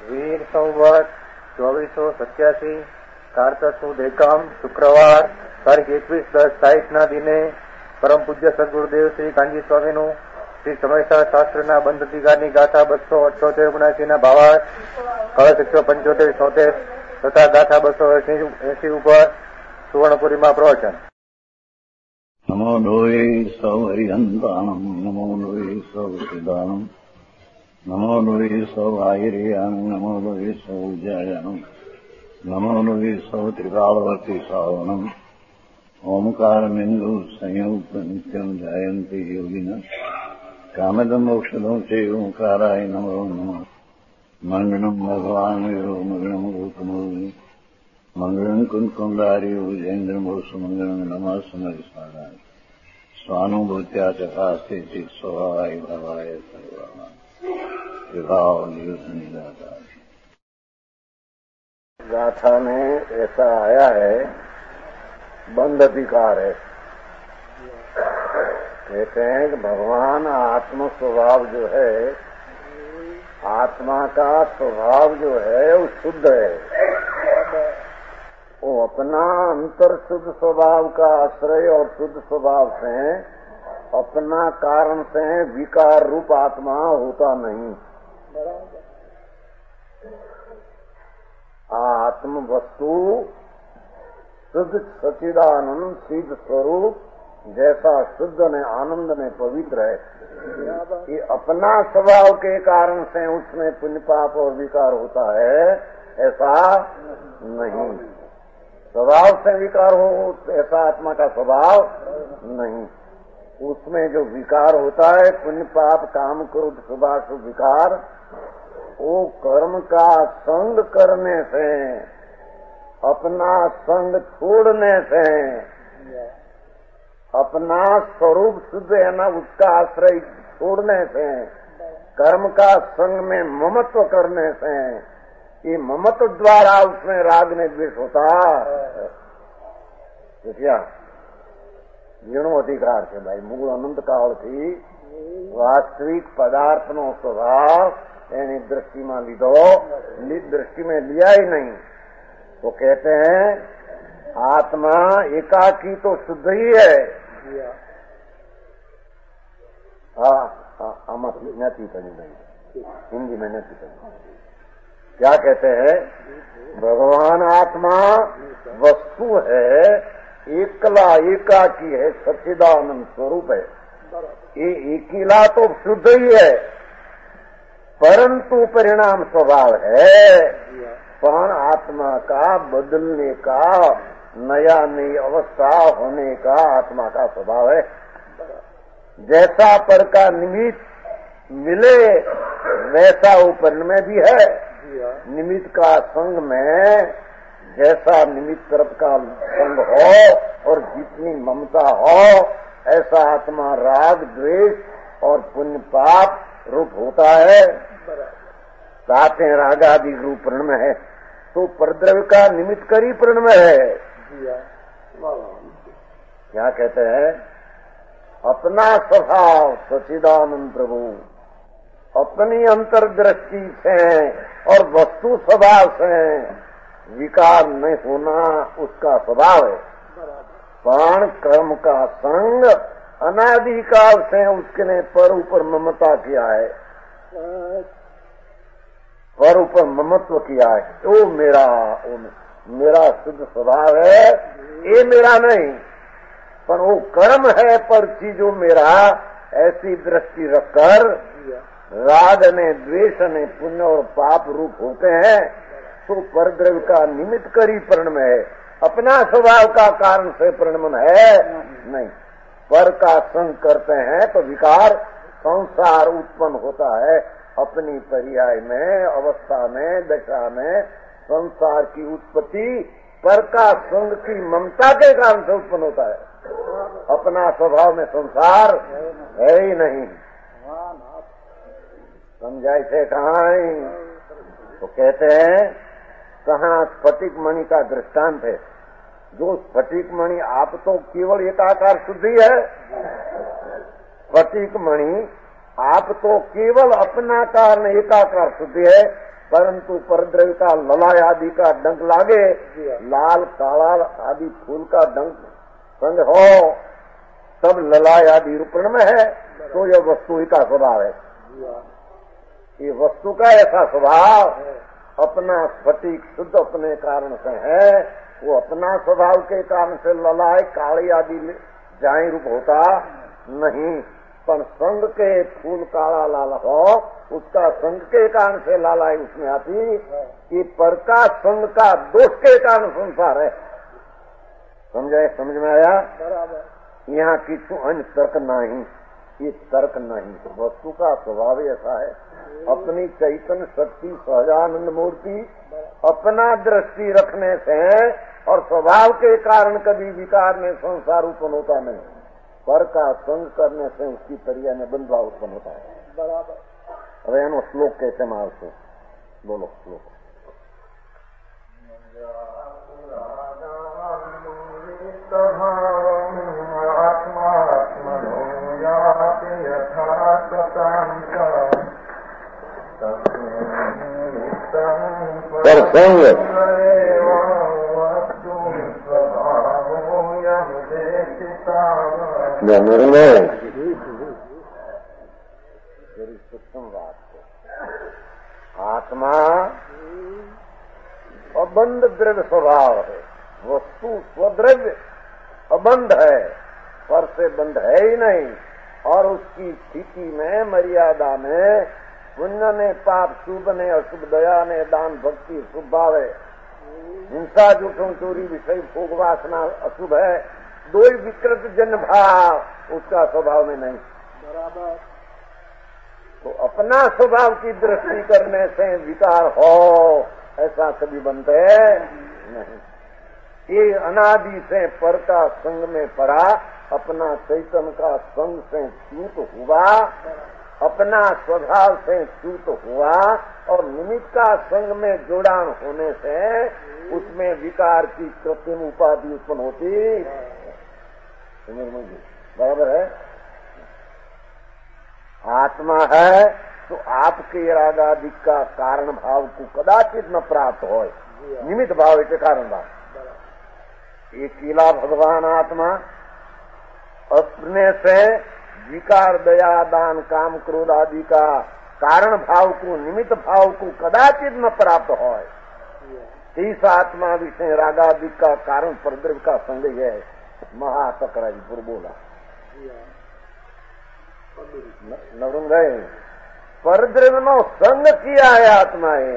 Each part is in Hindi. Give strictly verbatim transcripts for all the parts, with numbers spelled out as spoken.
વીર સંવત ચોવીસો સત્યાસી કારતક સુદ એકમ શુક્રવાર તારીખ એકવીસ દસ સાહિત્યના દિને પરમ પૂજ્ય સદગુરુદેવ શ્રી કાંજી સ્વામીનું શ્રી સમયસર શાસ્ત્રના બંધ અધિકારની ગાથા બસો અઠ્યોતેર ઓગણાસીના ભાવાર્થ કળશ એકસો પંચોતેર છોતેર તથા ગાથા બસો એસી ઉપર સુવર્ણપુરીમાં પ્રવચન. નમો લોહી સૌ હરિહંતાણમ નમો લોહી સૌ સિદ્ધાણમ નમો લોહી સૌ આયર્યાન નમો લોહી સૌ જયાનમ નમો લોહી સૌ ત્રિકાળવર્તી શ્રાવણમ ઓમકારમિંદુ સંયુક્ત નિત્યમ જાયંતિ યોગિન કામદમ મોક્ષદમ સે ઓંકારાય નમો નમઃ. મંગળમ ભગવાન વીરો મંગળમ ગૌતમોની મંગળમ કુંકુંડાર્યો જૈન્દ્રમોષ મંગળમ નમઃ સમરિસ્મરાય स्वानुभूत्या चकास्ते चित स्वभावाय भवाय सर्वमा विभाव नियुक्त निराता. गाथा में ऐसा आया है, बंध अधिकार है. कहते हैं कि भगवान आत्म स्वभाव जो है, आत्मा का स्वभाव जो है वो शुद्ध है. वो अपना अंतर शुद्ध स्वभाव का आश्रय और शुद्ध स्वभाव से अपना कारण से विकार रूप आत्मा होता नहीं. आत्म वस्तु शुद्ध सच्चिदानंद सिद्ध स्वरूप जैसा शुद्ध ने आनंद ने पवित्र है, ये अपना स्वभाव के कारण से उसमें पुण्य पाप और विकार होता है, ऐसा नहीं. स्वभाव से विकार हो ऐसा आत्मा का स्वभाव नहीं. उसमें जो विकार होता है पुण्य पाप काम क्रोध शुभाशुभ विकार, वो कर्म का संग करने से, अपना संग छोड़ने से, अपना स्वरूप शुद्ध है ना उसका आश्रय छोड़ने से, कर्म का संग में ममत्व करने से, ये ममत्व द्वारा उसमें राग ने द्वेष होता. क्या जीणो अधिकार છે ભાઈ. મૂળ અનંત કાળથી વાસ્તવિક પદાર્થનો સ્વભાવ એની दृष्टिમાં લીધો, दृष्टि में लिया ही नहीं. तो कहते हैं आत्मा एकाकी तो शुद्ध ही है. हाँ आमा नहीं पड़ी नहीं, हिंदी में नहीं पड़ी. क्या कहते हैं? भगवान आत्मा वस्तु है, एकला एकाकी है, सच्चिदानंद स्वरूप है. ये एकीला तो शुद्ध ही है, परंतु परिणाम स्वभाव है. पण आत्मा का बदलने का, नया नई अवस्था होने का आत्मा का स्वभाव है. जैसा पर का निमित्त मिले वैसा ऊपर में भी है. निमित्त का संग में जैसा निमित्त तरफ का संग हो और जितनी ममता हो, ऐसा आत्मा राग द्वेष और पुण्य पाप रूप होता है. सातें रागादि रूप प्रणम है, तो परद्रव्य का निमित्त करी प्रणम है. क्या कहते हैं? अपना स्वभाव सच्चिदानंद प्रभु अपनी अंतर्दृष्टि से और वस्तु स्वभाव से विकार नहीं होना उसका स्वभाव है. प्राण कर्म का संग अनादिकाल से उसने पर ऊपर ममता किया है, पर ऊपर ममत्व किया है. वो मेरा वो मेरा शुद्ध स्वभाव है, ये मेरा नहीं. पर वो कर्म है पर चीजों मेरा, ऐसी दृष्टि रखकर राग ने द्वेष ने पुण्य और पाप रूप होते हैं. तो परद्रव्य का निमित्त करी प्रणम है, अपना स्वभाव का कारण से प्रणमन है नहीं. पर का संग करते हैं तो विकार संसार उत्पन्न होता है. अपनी पर्याय में, अवस्था में, दशा में संसार की उत्पत्ति पर का संग की ममता के कारण से उत्पन्न होता है. अपना स्वभाव में संसार है ही नहीं. समझाई से कहाँ? तो कहते हैं कहाँ स्फटिक मणि का दृष्टांत है. जो स्फटिक मणि आप तो केवल एकाकार शुद्धि है. स्फटिक मणि आप तो केवल अपना कारण एकाकार शुद्धि है, परंतु परद्रव्य का ललाय आदि का डंक लागे, लाल काला आदि फूल का डंक संग हो, सब ललाय आदि रूपण में है, तो यह वस्तु ही का स्वभाव है। ये वस्तु का ऐसा स्वभाव अपना स्फटिक शुद्ध अपने कारण से है, वो अपना स्वभाव के कारण से ललाय काली आदि जाए रूप होता नहीं, पर संग के फूल काला लाल हो, उसका संग के कारण से लालाई उसमें आती, कि पर का संग का दोष के कारण संसार है। समझाए? समझ में आया? यहाँ किसी अन्य तर्क नहीं, ये तर्क नहीं, वस्तु का स्वभाव ऐसा है। अपनी चैतन्य शक्ति सहजानंद मूर्ति अपना दृष्टि रखने से और स्वभाव के कारण कभी विकार में संसार उत्पन्न होता नहीं, पर का संग करने से उसकी तरिया में बंधवा उत्पन्न होता है। बराबर। अब यानो श्लोक कैसे मार से बोलो श्लोक। संग निर्णय आत्मा अबंध द्रव्य स्वभाव है, वस्तु स्वद्रव्य अबंध है, पर से बंध है ही नहीं, और उसकी स्थिति में मर्यादा में पुण्य ने पाप, शुभ ने अशुभ, दया ने दान, भक्ति शुभ भाव है, हिंसा जूठों चोरी विषय भोग वासना अशुभ है, दो ही विकृत जन्म भाव उसका स्वभाव में नहीं। बराबर। तो अपना स्वभाव की दृष्टि करने से विकार हो ऐसा कभी बनते नहीं। ये अनादि से पर का संग में पड़ा, अपना चैतन्य का संग से च्युत हुआ, अपना स्वभाव से च्युत हुआ, और निमित्त का संग में जोड़ान होने से उसमें विकार की कृत्रिम उपाधि उत्पन्न होती। बराबर है? आत्मा है तो आपके रागादि का कारण भाव को कदाचित न प्राप्त हो, निमित्त भाव के कारण भाव। अकेला भगवान आत्मा अपने से विकार, दया, दान, काम, क्रोध आदि का कारण भाव को, निमित्त भाव को कदाचित न प्राप्त हो। तीस आत्मा विषय रागादि का कारण परद्रव्य का संग है। महातकराजीपुर बोला नरुण गए, परद्रव्य नो संग किया है आत्माए,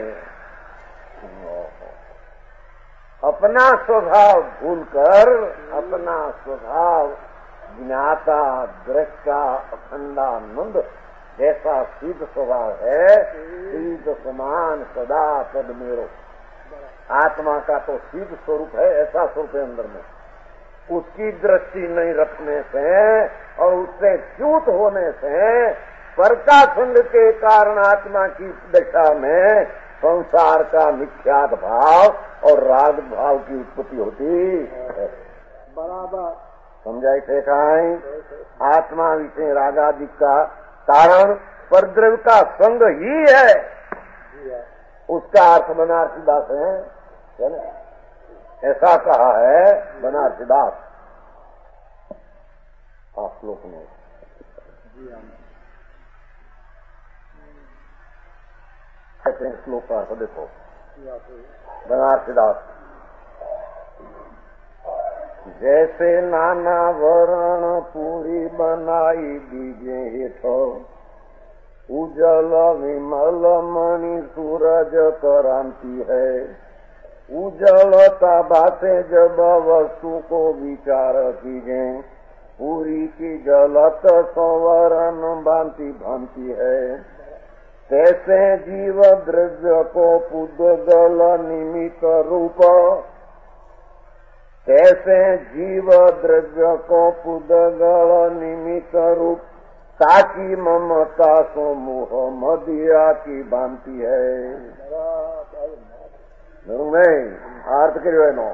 अपना स्वभाव भूलकर अपना स्वभाव ज्ञाता, दृष्टा, अखंडानंद जैसा सिद्ध स्वभाव है, सिद्ध समान सदा पद मेरो। आत्मा का तो सिद्ध स्वरूप है, ऐसा स्वरूप है अंदर में, उसकी दृष्टि नहीं रखने से और उससे च्युत होने से परका संग के कारण आत्मा की दशा में संसार का मिथ्यात भाव और राग भाव की उत्पत्ति होती। बराबर समझाई थे खाई? आत्मा विषय रागादि का कारण परद्रव्य का संग ही है, उसका अर्थ बनारसीदास है ना, ऐसा कहा है बनारसीदास आप श्लोक में। कहते हैं श्लोक का अर्थ देखो, बनारसीदास जैसे नाना वर्ण पूरी बनाई दीजे हेठो, उजल विमल मणि सूरज करांति है, उजलता बातें जब वस्तु को विचार कीजे, पूरी की जलत संवरण भांति भांति है, तैसे जीव द्रव्य को पुद्गल निमित्त रूप, तैसे जीव द्रव्य को पुद्गल निमित्त रूप, ताकि ममता सो मोह मदिया की भांति है। नहीं अर्थ करियो नो,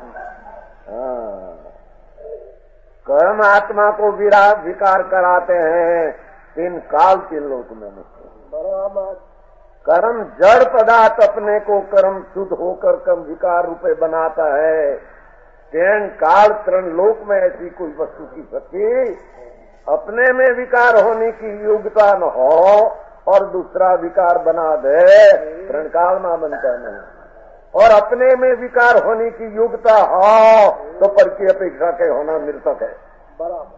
कर्म आत्मा को विराग विकार कराते हैं तीन काल तीन लोक में। बराबर कर्म जड़ पदार्थ अपने को कर्म शुद्ध होकर कर्म विकार रूपे बनाता है। तेन काल तरण लोक में ऐसी कोई वस्तु की शक्ति अपने में विकार होने की योग्यता न हो और दूसरा विकार बना दे, तरण काल में बनता नहीं। और अपने में विकार होने की योग्यता हो तो पर की अपेक्षा के होना निरर्थक है। बराबर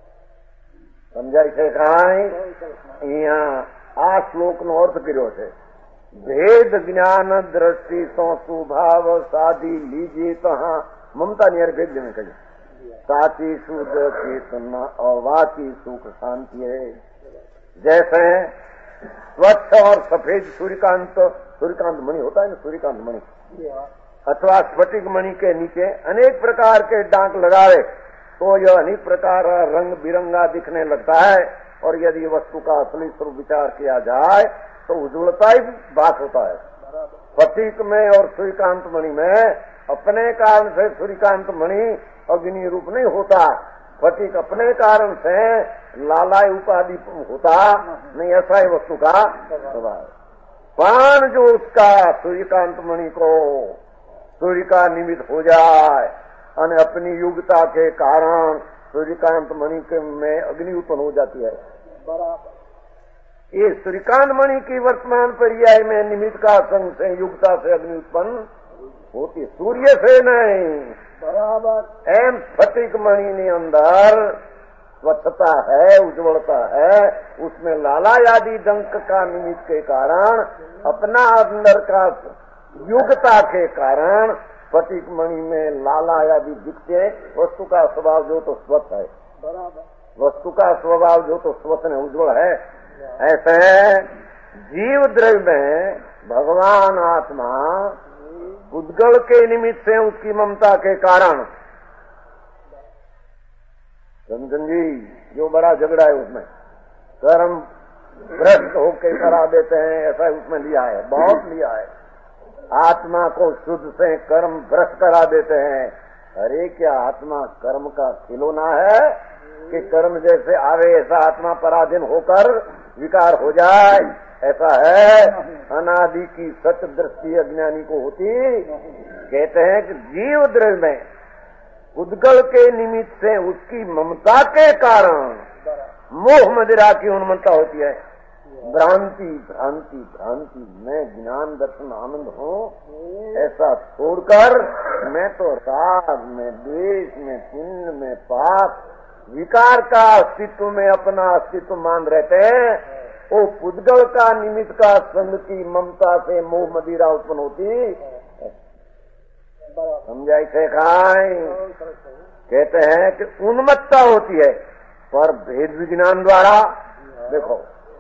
समझाई છે કાંઈ? અહીંયા આ શ્લોકનો અર્થ કર્યો છે, ભેદ જ્ઞાન દ્રષ્ટિ સો સ્વભાવ સાધી લીજે તહા મમતા ની ભેદ જમે કહ્યું साची शुद्ध चेतना अवाची सुख शांति है। जैसे स्वच्छ और सफेद सूर्यकांत सूर्यकांत मणि होता है ना, सूर्यकांत मणि अथवा स्फटिक मणि के नीचे अनेक प्रकार के डांक लगावे तो यह अनेक प्रकार रंग बिरंगा दिखने लगता है। और यदि वस्तु का असली स्वरूप विचार किया जाए तो उज्ज्वलता ही बात होता है। स्फटिक में और सूर्यकांत मणि में अपने कारण से सूर्यकांत मणि अग्नि रूप नहीं होता, स्फटिक अपने कारण से लालाई उपाधि होता नहीं, ऐसा ही वस्तु का स्वभाव। पान जो उसका सूर्यकांत मणि को सूर्य का निमित्त हो जाए और अपनी योग्यता के कारण सूर्यकांत मणि के में अग्नि उत्पन्न हो जाती है। बराबर ये सूर्यकांत मणि की वर्तमान पर्याय में निमित्त का संग से योग्यता से अग्नि उत्पन्न होती, सूर्य से नहीं। बराबर एम स्फटिक मणि ने अंदर स्वच्छता है, उज्ज्वलता है, उसमें लाला आदि डंक का निमित्त के कारण अपना अंदर का योग्यता के कारण स्फटिक मणि में लाला आदि दिखते। वस्तु का स्वभाव जो तो स्वच्छ है, बराबर वस्तु का स्वभाव जो तो स्वच्छ है, उज्ज्वल है। ऐसे जीव द्रव्य में भगवान आत्मा उद्गल के निमित्त से उसकी ममता के कारण, समझन जी जो बड़ा झगड़ा है उसमें कर्म भ्रष्ट होकर करा देते हैं, ऐसा उसमें लिया है, बहुत लिया है। आत्मा को शुद्ध से कर्म भ्रष्ट करा देते हैं। अरे क्या आत्मा कर्म का खिलौना है कि कर्म जैसे आवे ऐसा आत्मा पराधीन होकर विकार हो जाए? ऐसा है अनादि की सत्य दृष्टि अज्ञानी को होती। कहते हैं कि जीव द्रव्य में उद्गल के निमित्त से उसकी ममता के कारण मोह मदिरा की उन्मत्ता होती है। भ्रांति भ्रांति भ्रांति मैं ज्ञान दर्शन आनंद हूँ ऐसा छोड़कर मैं तो राग में द्वेष में पुण्य में पाप विकार का अस्तित्व में अपना अस्तित्व मान रहते हैं। वो पुद्गल का निमित्त का संग की ममता से मोह मदिरा उत्पन्न होती। समझाई थे खाई? कहते हैं कि उन्मत्ता होती है पर भेद विज्ञान द्वारा। देखो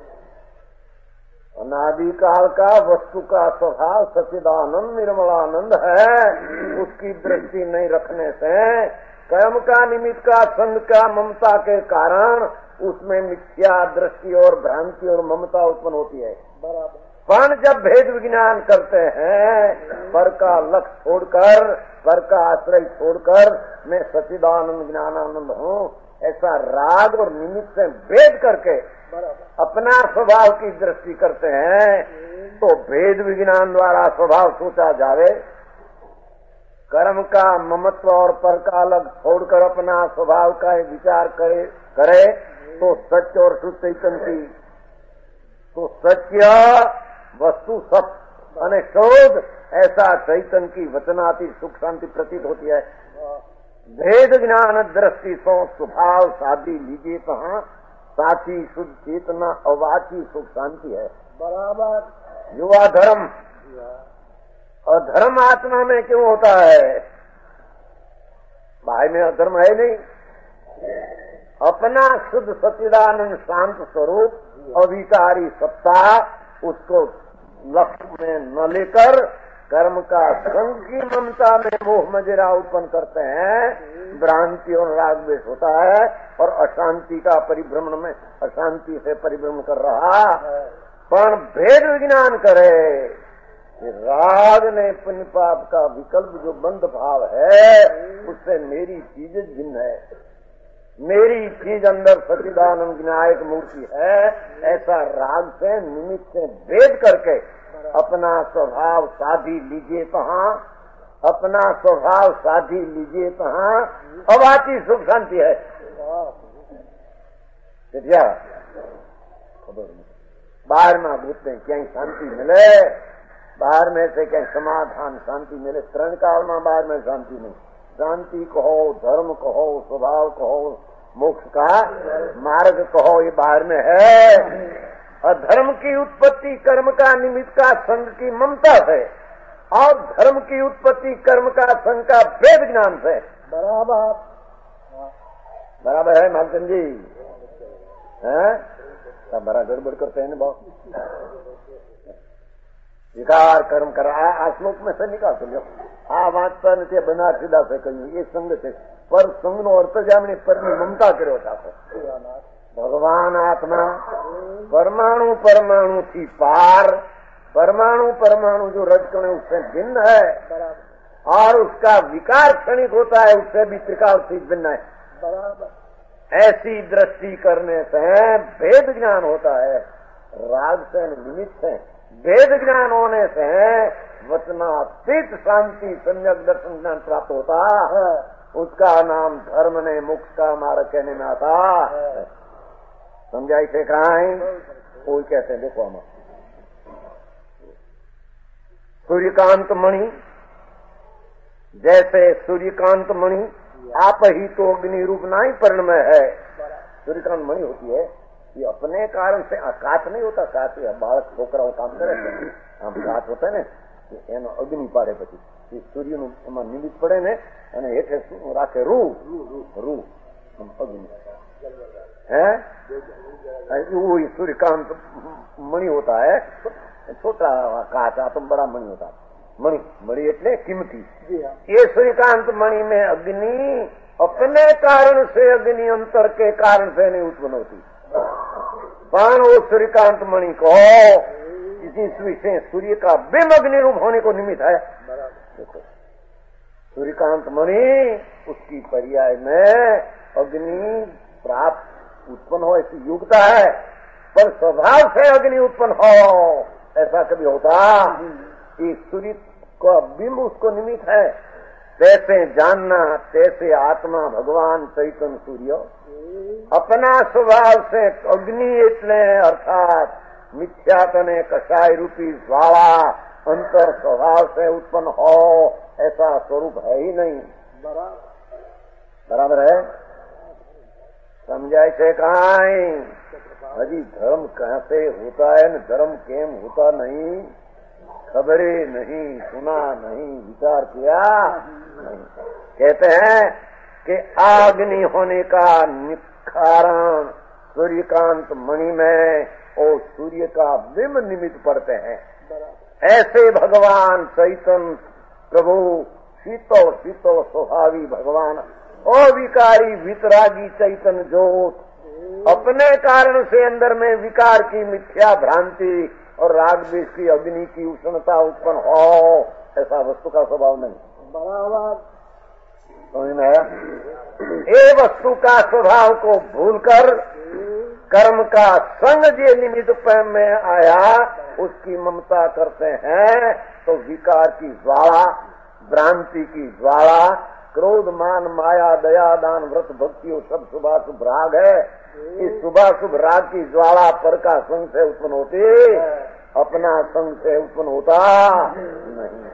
अनादि काल का वस्तु का स्वभाव सच्चिदानंद निर्मलानंद है, उसकी दृष्टि नहीं रखने से कर्म का निमित्त का संग का ममता के कारण उसमें मिथ्या दृष्टि और भ्रांति और ममता उत्पन्न होती है। बराबर पण जब भेद विज्ञान करते हैं, पर का लक्ष्य छोड़कर, पर का आश्रय छोड़कर मैं सच्चिदानंद ज्ञानानंद हूँ ऐसा राग और निमित्त से भेद करके अपना स्वभाव की दृष्टि करते हैं तो भेद विज्ञान द्वारा स्वभाव सोचा जावे। कर्म का ममत्व और पर का अलग छोड़कर अपना स्वभाव का विचार करे करे तो सत्य और शुद्ध चैतन्य की तो सत्य वस्तु सत्य अने शोध ऐसा चैतन्य की वचनाती सुख शांति प्रतीत होती है। भेद ज्ञान दृष्टि सो स्वभाव साधी लीजिए कहाँ साची शुद्ध चेतना अवाची सुख शांति है। बराबर युवा धर्म और धर्म आत्मा में क्यों होता है? भाई में अधर्म है नहीं। अपना शुद्ध सच्चिदानंद शांत स्वरूप अविकारी सत्ता उसको लक्ष्य में न लेकर कर्म का संग की ममता में मोह मदिरा उत्पन्न करते हैं। भ्रांति और राग द्वेष होता है और अशांति का परिभ्रमण में अशांति से परिभ्रमण कर रहा पर भेद विज्ञान करे कि राग ने पुण्य पाप का विकल्प जो बंद भाव है उससे मेरी चीज भिन्न है। मेरी चीज अंदर सच्चिदानंद विनायक मूर्ति है। ऐसा राग से निमित्त से भेद करके अपना स्वभाव साधी लीजिए तहाँ, अपना स्वभाव साधी लीजिए तहाँ अवाची सुख शांति है। क्या खबर नहीं, बाहर में घूमते कहीं शांति मिले, बाहर में से कहीं समाधान शांति मिले, त्रण काल में बाहर में शांति नहीं। शांति कहो, धर्म कहो, स्वभाव कहो, मोक्ष का मार्ग कहो, ये बाहर में है। और धर्म की उत्पत्ति कर्म का निमित्त का संग की ममता है, और धर्म की उत्पत्ति कर्म का संग का वेद ज्ञान से। बराबर बराबर है मालचंद जी, हैं? सब बड़ा गड़बड़ करते हैं ना बहुत। विकार कर्म कर आश्लोक में से निकाल तो लो, आ वांचता नहीं बना सीधा से कहूँ ये संग से पर संग नो अर्थ जामनी पर ममता करो था। भगवान आत्मा परमाणु परमाणु थी पार, परमाणु परमाणु जो रजकण उससे भिन्न है, और उसका विकार क्षणिक होता है, उससे भी त्रिकाल से भिन्न है। बराबर ऐसी दृष्टि करने से भेद ज्ञान होता है, राग से निमित्त है। भेद ज्ञान होने से वचनातीत शांति सम्यक दर्शन ज्ञान प्राप्त होता है, उसका नाम धर्म ने मोक्ष का मार्ग कहने में आता है। समझाई से कहां कोई कहते हैं, देखो हम सूर्यकांत मणि, जैसे सूर्यकांत मणि आप ही तो अग्नि रूप ना ही परिणमय है। सूर्यकांत मणि होती है, ये अपने कारण से काच नहीं होता, काच बालक छोकराओ काम करे आम काच होता है ने एनो अग्नि पाड़े પછી सूर्य નું એમાં નિમિત્ત પડે ને અને હેઠે રાખે રૂ રૂ अग्नि है, वो सूर्यकांत मणि होता है, छोटा काच तो बड़ा मणि होता है। मणि मणि એટલે कीमती, ये सूर्यकांत मणि में अग्नि अपने कारण से अग्नि अंतर के कारण से नहीं उत्पन्न होती, पर वो सूर्यकांत मणि को जिस विषय सूर्य का बिंब अग्नि रूप होने को निमित्त है। देखो सूर्यकांत मणि उसकी पर्याय में अग्नि प्राप्त उत्पन्न हो ऐसी योग्यता है, पर स्वभाव से अग्नि उत्पन्न हो ऐसा कभी होता कि सूर्य का बिंब उसको निमित्त है। तैसे जानना, तैसे आत्मा भगवान चैतन्य सूर्य अपना स्वभाव से अग्नि एटले अर्थात मिथ्यातने कषाय रूपी ज्वाला अंतर स्वभाव से उत्पन्न हो ऐसा स्वरूप है ही नहीं। बराबर है, समझाय છે કાંઈ હજી ધર્મ कहाँ से होता है न धर्म केम होता नहीं, खबरें नहीं, सुना नहीं, विचार किया नहीं। कहते हैं कि अग्नि होने का निखारण सूर्यकांत मणि में और सूर्य का बिंब निमित्त पड़ते हैं। ऐसे भगवान चैतन्य प्रभु शीतल शीतल स्वभावी भगवान अविकारी वितरागी चैतन्य ज्योत अपने कारण से अंदर में विकार की मिथ्या भ्रांति और राग द्वेष की अग्नि की उष्णता उत्पन्न हो ऐसा वस्तु का स्वभाव नहीं। बराबर समझ में आया? ये वस्तु का स्वभाव को भूलकर कर्म का संग जे निमित्त में आया उसकी ममता करते हैं, तो विकार की ज्वाला, भ्रांति की ज्वाला, क्रोध मान माया दया दान व्रत भक्तियों सब शुभाशुभ राग है। इस शुभाशुभ राग की ज्वाला पर का संग से उत्पन्न होती, अपना संग से उत्पन्न होता नहीं।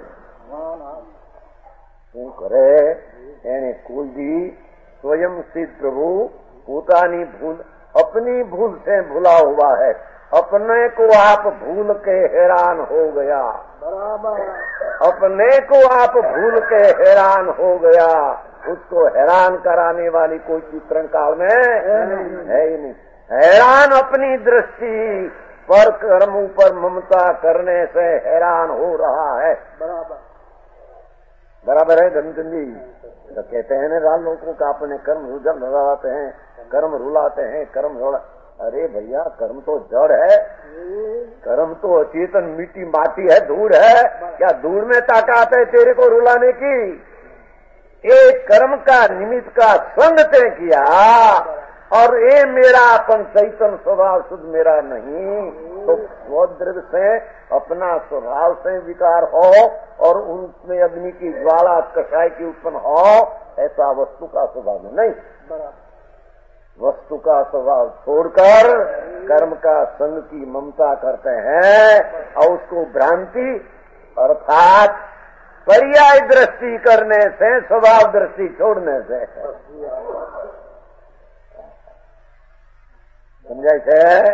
શું કરે એને કુલજી स्वयं सिद्ध प्रभु પોતાની भूल अपनी भूल से भूला हुआ है, अपने को आप भूल के हैरान हो गया। बराबर अपने को आप भूल के हैरान हो गया, उसको हैरान कराने वाली कोई चित्रण काल में है ही नहीं। हैरान अपनी दृष्टि पर कर्म ऊपर ममता करने से हैरान हो रहा है। बराबर बराबर है धनचंद जी। तो कहते हैं ना राल लोगों का अपने कर्म रुझान लगाते हैं, कर्म रुलाते हैं, कर्म रुला। अरे भैया कर्म तो जड़ है, कर्म तो अचेतन मिट्टी माटी है, धूल है, क्या धूल में ताकत है तेरे को रुलाने की? एक कर्म का निमित्त का संग तय किया और ये मेरा अपन चैतन्य स्वभाव शुद्ध मेरा नहीं, तो स्वद्रव्य से अपना स्वभाव से विकार हो और उनमें अग्नि की ज्वाला कषाय की उत्पन्न हो, ऐसा वस्तु का स्वभाव में नहीं। वस्तु का स्वभाव छोड़कर कर्म का संग की ममता करते हैं और उसको भ्रांति अर्थात पर्याय दृष्टि करने से, स्वभाव दृष्टि छोड़ने से समझाय છે।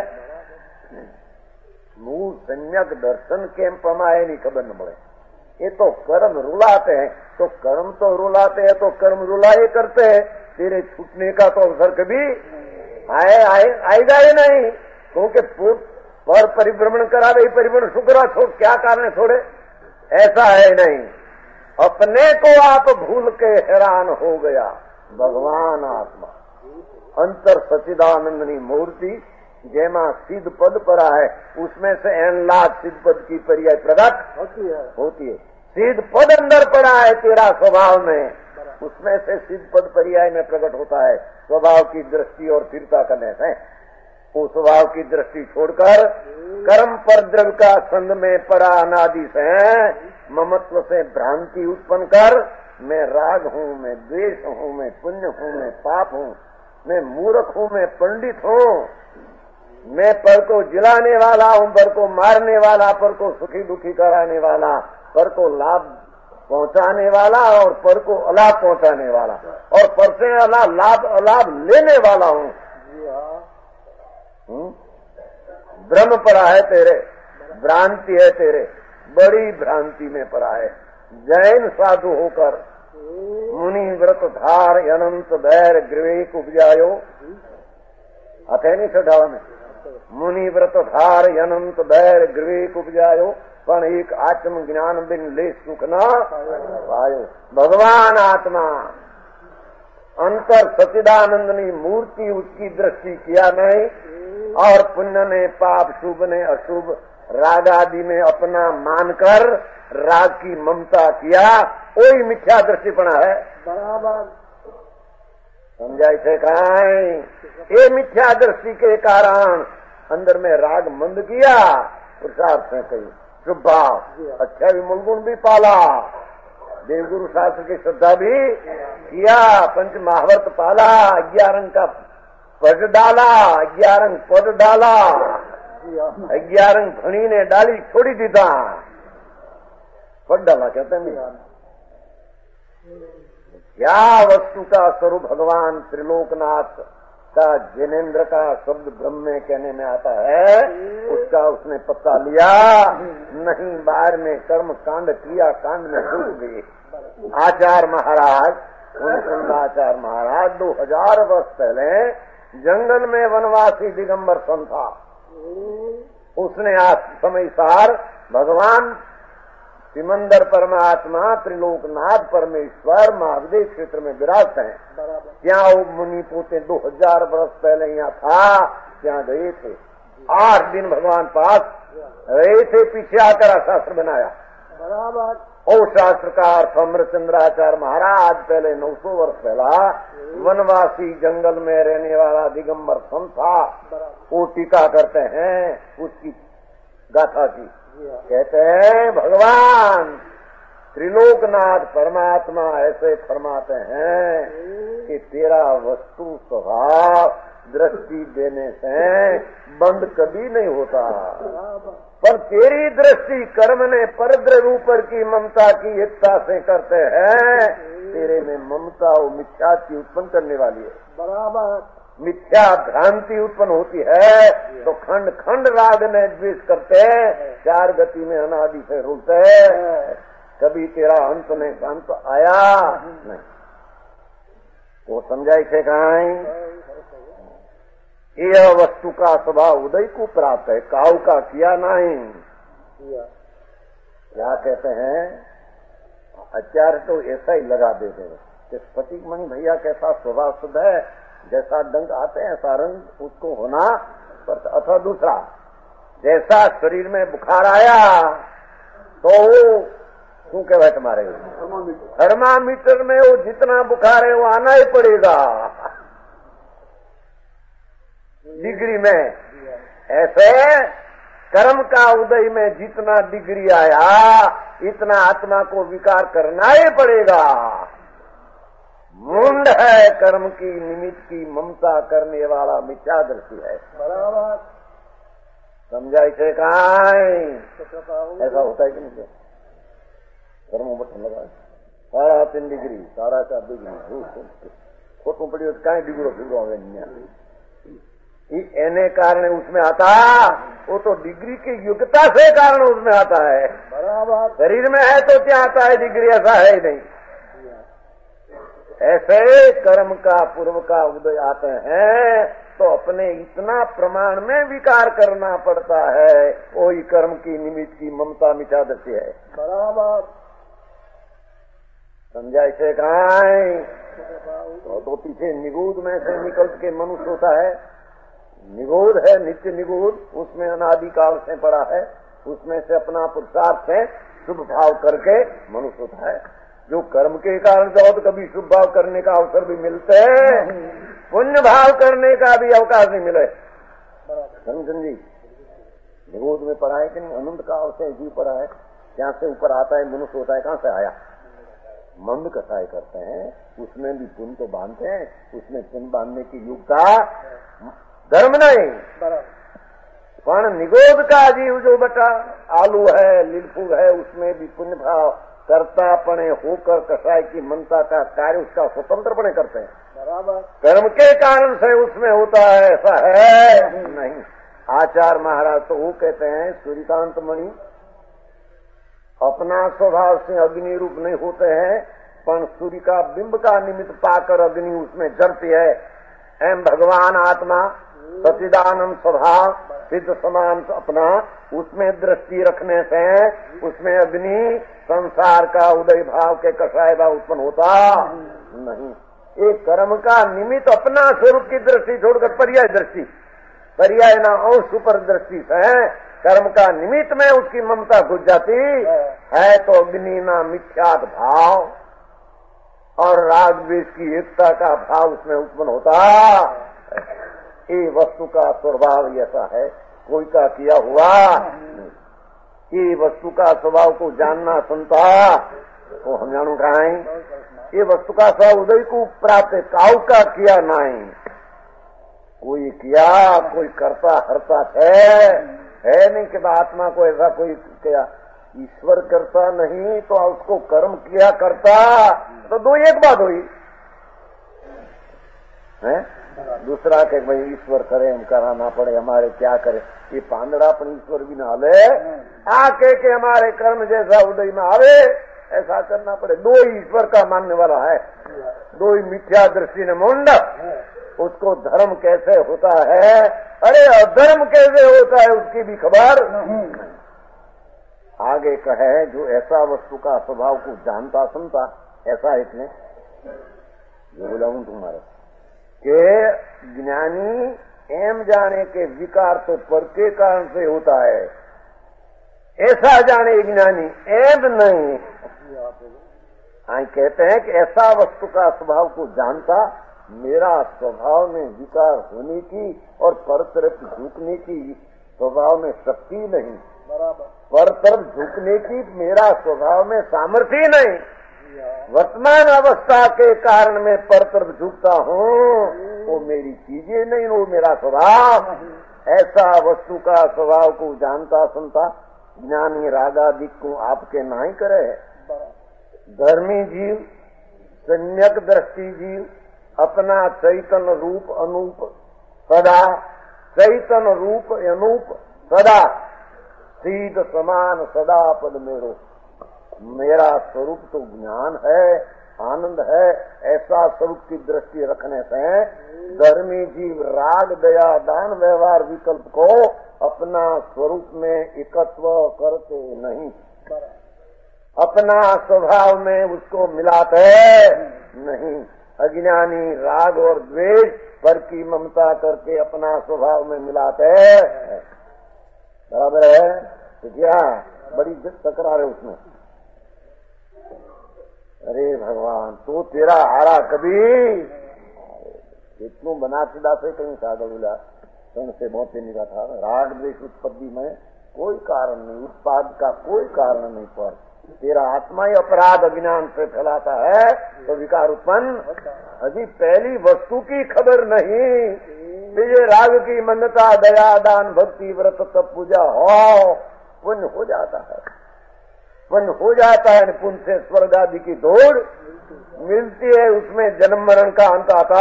मूल सम्यक दर्शन केम पमाए नहीं खबर न पड़े। ये तो कर्म रुलाते हैं, तो कर्म तो रुलाते हैं तो कर्म रुलाए करते हैं। तेरे छूटने का तो अवसर कभी आए आए आएगा ही नहीं, क्योंकि पर परिभ्रमण करा दे परिभ्रमण शुक्रा छोड़ क्या कारण छोड़े, ऐसा है नहीं। अपने को आप भूल के हैरान हो गया। भगवान आत्मा अंतर सचिदानंदनी मूर्ति जेमा सिद्ध पद परा है, उसमें से एन लाख सिद्ध पद की पर्याय प्रकट होती है होती है सिद्ध पद अंदर पड़ा है तेरा स्वभाव में, उसमें से सिद्ध पद पर्याय में प्रकट होता है। स्वभाव की दृष्टि और स्थिरता करने से वो स्वभाव की दृष्टि छोड़कर कर्म पर द्रव्य का संग में पड़ा अनादि से ममत्व से भ्रांति उत्पन्न कर मैं राग हूँ, मैं द्वेष हूँ, मैं पुण्य हूँ, मैं पाप हूँ, मैं मूर्ख हूँ, मैं पंडित हूँ, मैं पर को जिलाने वाला हूँ, पर को मारने वाला, पर को सुखी दुखी कराने वाला, पर को लाभ पहुंचाने वाला और पर को अलाभ पहुंचाने वाला और पर से अलाभ लाभ अलाभ लेने वाला हूँ। भ्रम पड़ा है तेरे, भ्रांति है तेरे, बड़ी भ्रांति में पड़ा है। जैन साधु होकर मुनि व्रत धार अनंत धैर्य ग्रीक उपजायो अथे नहीं चढ़ावा में मुनि व्रत धार अनंत धैर्य ग्रीक उपजायो पण एक आत्म ज्ञान बिन ले सुख न पायो। भगवान आत्मा अंतर सचिदानंदनी मूर्ति उसकी दृष्टि किया नहीं और पुण्य ने पाप, शुभ ने अशुभ, राग आदि में अपना मानकर राग की ममता किया, वही मिथ्या दृष्टिपना है। बराबर समझाई थे काई। ये मिथ्या दृष्टि के कारण अंदर में राग मंद किया, पुरुषार्थ से कही शुभ भाव, अच्छा भी मूलगुण भी पाला, देवगुरु शास्त्र की श्रद्धा भी किया, पंच महावर्त पाला, ग्यारह का पद डाला, ग्यारह पद डाला, ग्यारह धनी ने डाली छोड़ी दीदा, पद डाला कहते हैं। क्या वस्तु का स्वरूप भगवान त्रिलोकनाथ का जिनेन्द्र का शब्द ब्रह्म में कहने में आता है, उसका उसने पता लिया नहीं। बाहर में कर्म कांड किया, कांड में डूब गए। आचार्य महाराज, उनचंद आचार्य महाराज दो हजार वर्ष पहले जंगल में वनवासी दिगंबर संत था। उसने आज समय सार भगवान सिमंदर परमात्मा त्रिलोकनाथ परमेश्वर महादेव क्षेत्र में विराजते हैं। क्या वो मुनि पोते दो हजार वर्ष पहले यहाँ था, क्या गए थे। आठ दिन भगवान पास रहे थे, पीछे आकर शास्त्र बनाया। बराबर ओ शास्त्रकार अमृतचंद्राचार्य महाराज पहले नौ सौ वर्ष पहला वनवासी जंगल में रहने वाला दिगंबर संत था। वो टीका करते हैं उसकी गाथा की, कहते हैं भगवान त्रिलोकनाथ परमात्मा ऐसे फरमाते हैं कि तेरा वस्तु स्वभाव दृष्टि देने से बंद कभी नहीं होता, पर तेरी दृष्टि कर्म ने परद्रव्य ऊपर की ममता की एकता से करते हैं। तेरे में ममता और मिथ्या की उत्पन्न करने वाली है। बराबर मिथ्या भ्रांति उत्पन्न होती है तो खंड खंड राग ने द्वेष करते, चार गति में अनादि से रुलते, कभी तेरा अंत नहीं अंत आया नहीं। वो समझाई थे कहीं यह वस्तु का स्वभाव उदय को प्राप्त है, काऊ का किया नहीं। क्या कहते हैं आचार्य तो ऐसा ही लगा देते हैं कि स्फटिक मणि भैया कैसा स्वभाव शुद्ध है, जैसा डंक आते हैं ऐसा रंग उसको होना, अथवा दूसरा जैसा शरीर में बुखार आया तो शू कहवाय तुम्हारे थर्मामीटर में वो जितना बुखार है वो आना ही पड़ेगा डिग्री में। ऐसे कर्म का उदय में जितना डिग्री आया इतना आत्मा को विकार करना ही पड़ेगा। मुंड है कर्म की निमित्त की ममता करने वाला मिथ्या दृष्टि है। बराबर समझाई से कहा ऐसा होता है कि नहीं? कर्मों में लगा सारा तीन डिग्री सारा चार डिग्री खोटू पड़ी कहीं डिग्रो फिगरो एने कारण उसमें आता, वो तो डिग्री की योग्यता से कारण उसमें आता है। बराबर शरीर में है तो क्या आता है डिग्री, ऐसा है ही नहीं। ऐसे कर्म का पूर्व का उदय आते हैं तो अपने इतना प्रमाण में विकार करना पड़ता है, वही कर्म की निमित्त की ममता मिटा देती है। बराबर समझाई से कहा तो, तो पीछे निगूढ़ में से निकल के मनुष्य होता है। निगूढ़ है नित्य निगूढ़, उसमें अनादिकाल से पड़ा है, उसमें से अपना पुरुषार्थ से शुभ भाव करके मनुष्य होता है। जो कर्म के कारण जाओ तो कभी शुभ भाव करने का अवसर भी मिलते हैं, पुण्य भाव करने का भी अवकाश नहीं मिले। समझन जी निगूढ़ में पड़ा है कि नहीं? अनंत काल से जीव पड़ा है, यहाँ से ऊपर आता है मनुष्य होता है। कहाँ से आया? मंद कसाई करते हैं, उसमें भी पुण्य तो बांधते हैं, उसमें पुण्य बांधने की योग्यता धर्म नहीं। पण निगोद का जीव जो बटा आलू है लीलफूग है, उसमें भी पुण्य भाव करता पणे होकर कसाई की मनता का कार्य उसका स्वतंत्रपणे करते हैं। बराबर कर्म के कारण से उसमें होता है, ऐसा है नहीं। आचार्य महाराज तो वो कहते हैं सूर्यकांत मणि अपना स्वभाव से अग्नि रूप नहीं होते हैं, पर सूर्य का बिंब का निमित्त पाकर अग्नि उसमें जरती है। एम भगवान आत्मा सच्चिदानंद स्वभाव सिद्ध समान अपना उसमें दृष्टि रखने से उसमें अग्नि संसार का उदय भाव के कषाय भाव उत्पन्न होता नहीं। एक कर्म का निमित्त अपना स्वरूप की दृष्टि छोड़कर पर्याय दृष्टि, पर्याय ना और सुपर दृष्टि से कर्म का निमित्त में उसकी ममता घुस जाती है तो अग्नि ना मिथ्यात भाव और राग द्वेष की एकता का भाव उसमें उत्पन्न होता। ये वस्तु का स्वभाव ऐसा है, कोई का किया हुआ। ये वस्तु का स्वभाव को जानना सुनता तो हम जानू कहा ये वस्तु का स्वभाव उदय को प्राप्त काउ का किया नहीं, कोई किया कोई करता हरता है, है नहीं कि आत्मा को ऐसा कोई क्या ईश्वर करता नहीं तो उसको कर्म किया करता तो दो एक बात हुई है। दूसरा के भाई ईश्वर करे हम कराना पड़े हमारे क्या करे, ये पांदड़ा पर ईश्वर भी ना ले आके के हमारे कर्म जैसा उदय में आवे ऐसा करना पड़े। दो ही ईश्वर का मानने वाला है, दो ही मिथ्या दृष्टि ने मुंड, उसको धर्म कैसे होता है, अरे अधर्म कैसे होता है उसकी भी खबर आगे कहे। जो ऐसा वस्तु का स्वभाव को जानता सुनता ऐसा इसने जो बोला हूं तुम्हारे के ज्ञानी एम जाने के विकार तो पर के कारण से होता है, ऐसा जाने ज्ञानी एम नहीं। आई कहते हैं कि ऐसा वस्तु का स्वभाव को जानता मेरा स्वभाव में विकार होने की और पर तरफ झुकने की स्वभाव में शक्ति नहीं, पर तरफ झुकने की मेरा स्वभाव में सामर्थ्य नहीं। वर्तमान अवस्था के कारण मैं पर तरफ झुकता हूँ, वो मेरी चीजें नहीं, वो मेरा स्वभाव। ऐसा वस्तु का स्वभाव को जानता सुनता ज्ञानी रागादिक को आपके नहीं करे। धर्मी जीव सम्यक दृष्टि जीव अपना चैतन्य रूप अनूप सदा, चैतन्य रूप अनूप सदा सीध समान सदा पद मेरो, मेरा स्वरूप तो ज्ञान है आनंद है, ऐसा स्वरूप की दृष्टि रखने से धर्मी जीव राग दया दान व्यवहार विकल्प को अपना स्वरूप में एकत्व करते नहीं, अपना स्वभाव में उसको मिलाते नहीं। अज्ञानी राग और द्वेष पर की ममता करके अपना स्वभाव में मिलाते हैं। बराबर है तो क्या बड़ी तकरार है उसमें। अरे भगवान तो तेरा हारा कभी इतनों बना चिदा से कहीं सागर बोला से बहुत निका था राग द्वेष उत्पत्ति में कोई कारण नहीं, उत्पाद का कोई कारण नहीं। पर तेरा आत्मा ही अपराध अज्ञान से फैलाता है तो विकार उत्पन्न। अभी पहली वस्तु की खबर नहीं, तो ये राग की मन्नता, दया, दान, भक्ति, व्रत, तप, पूजा हो, पुण्य हो जाता है। पुण्य हो जाता है, पुण्य से स्वर्ग आदि की दौड़ मिलती है, उसमें जन्म मरण का अंत आता।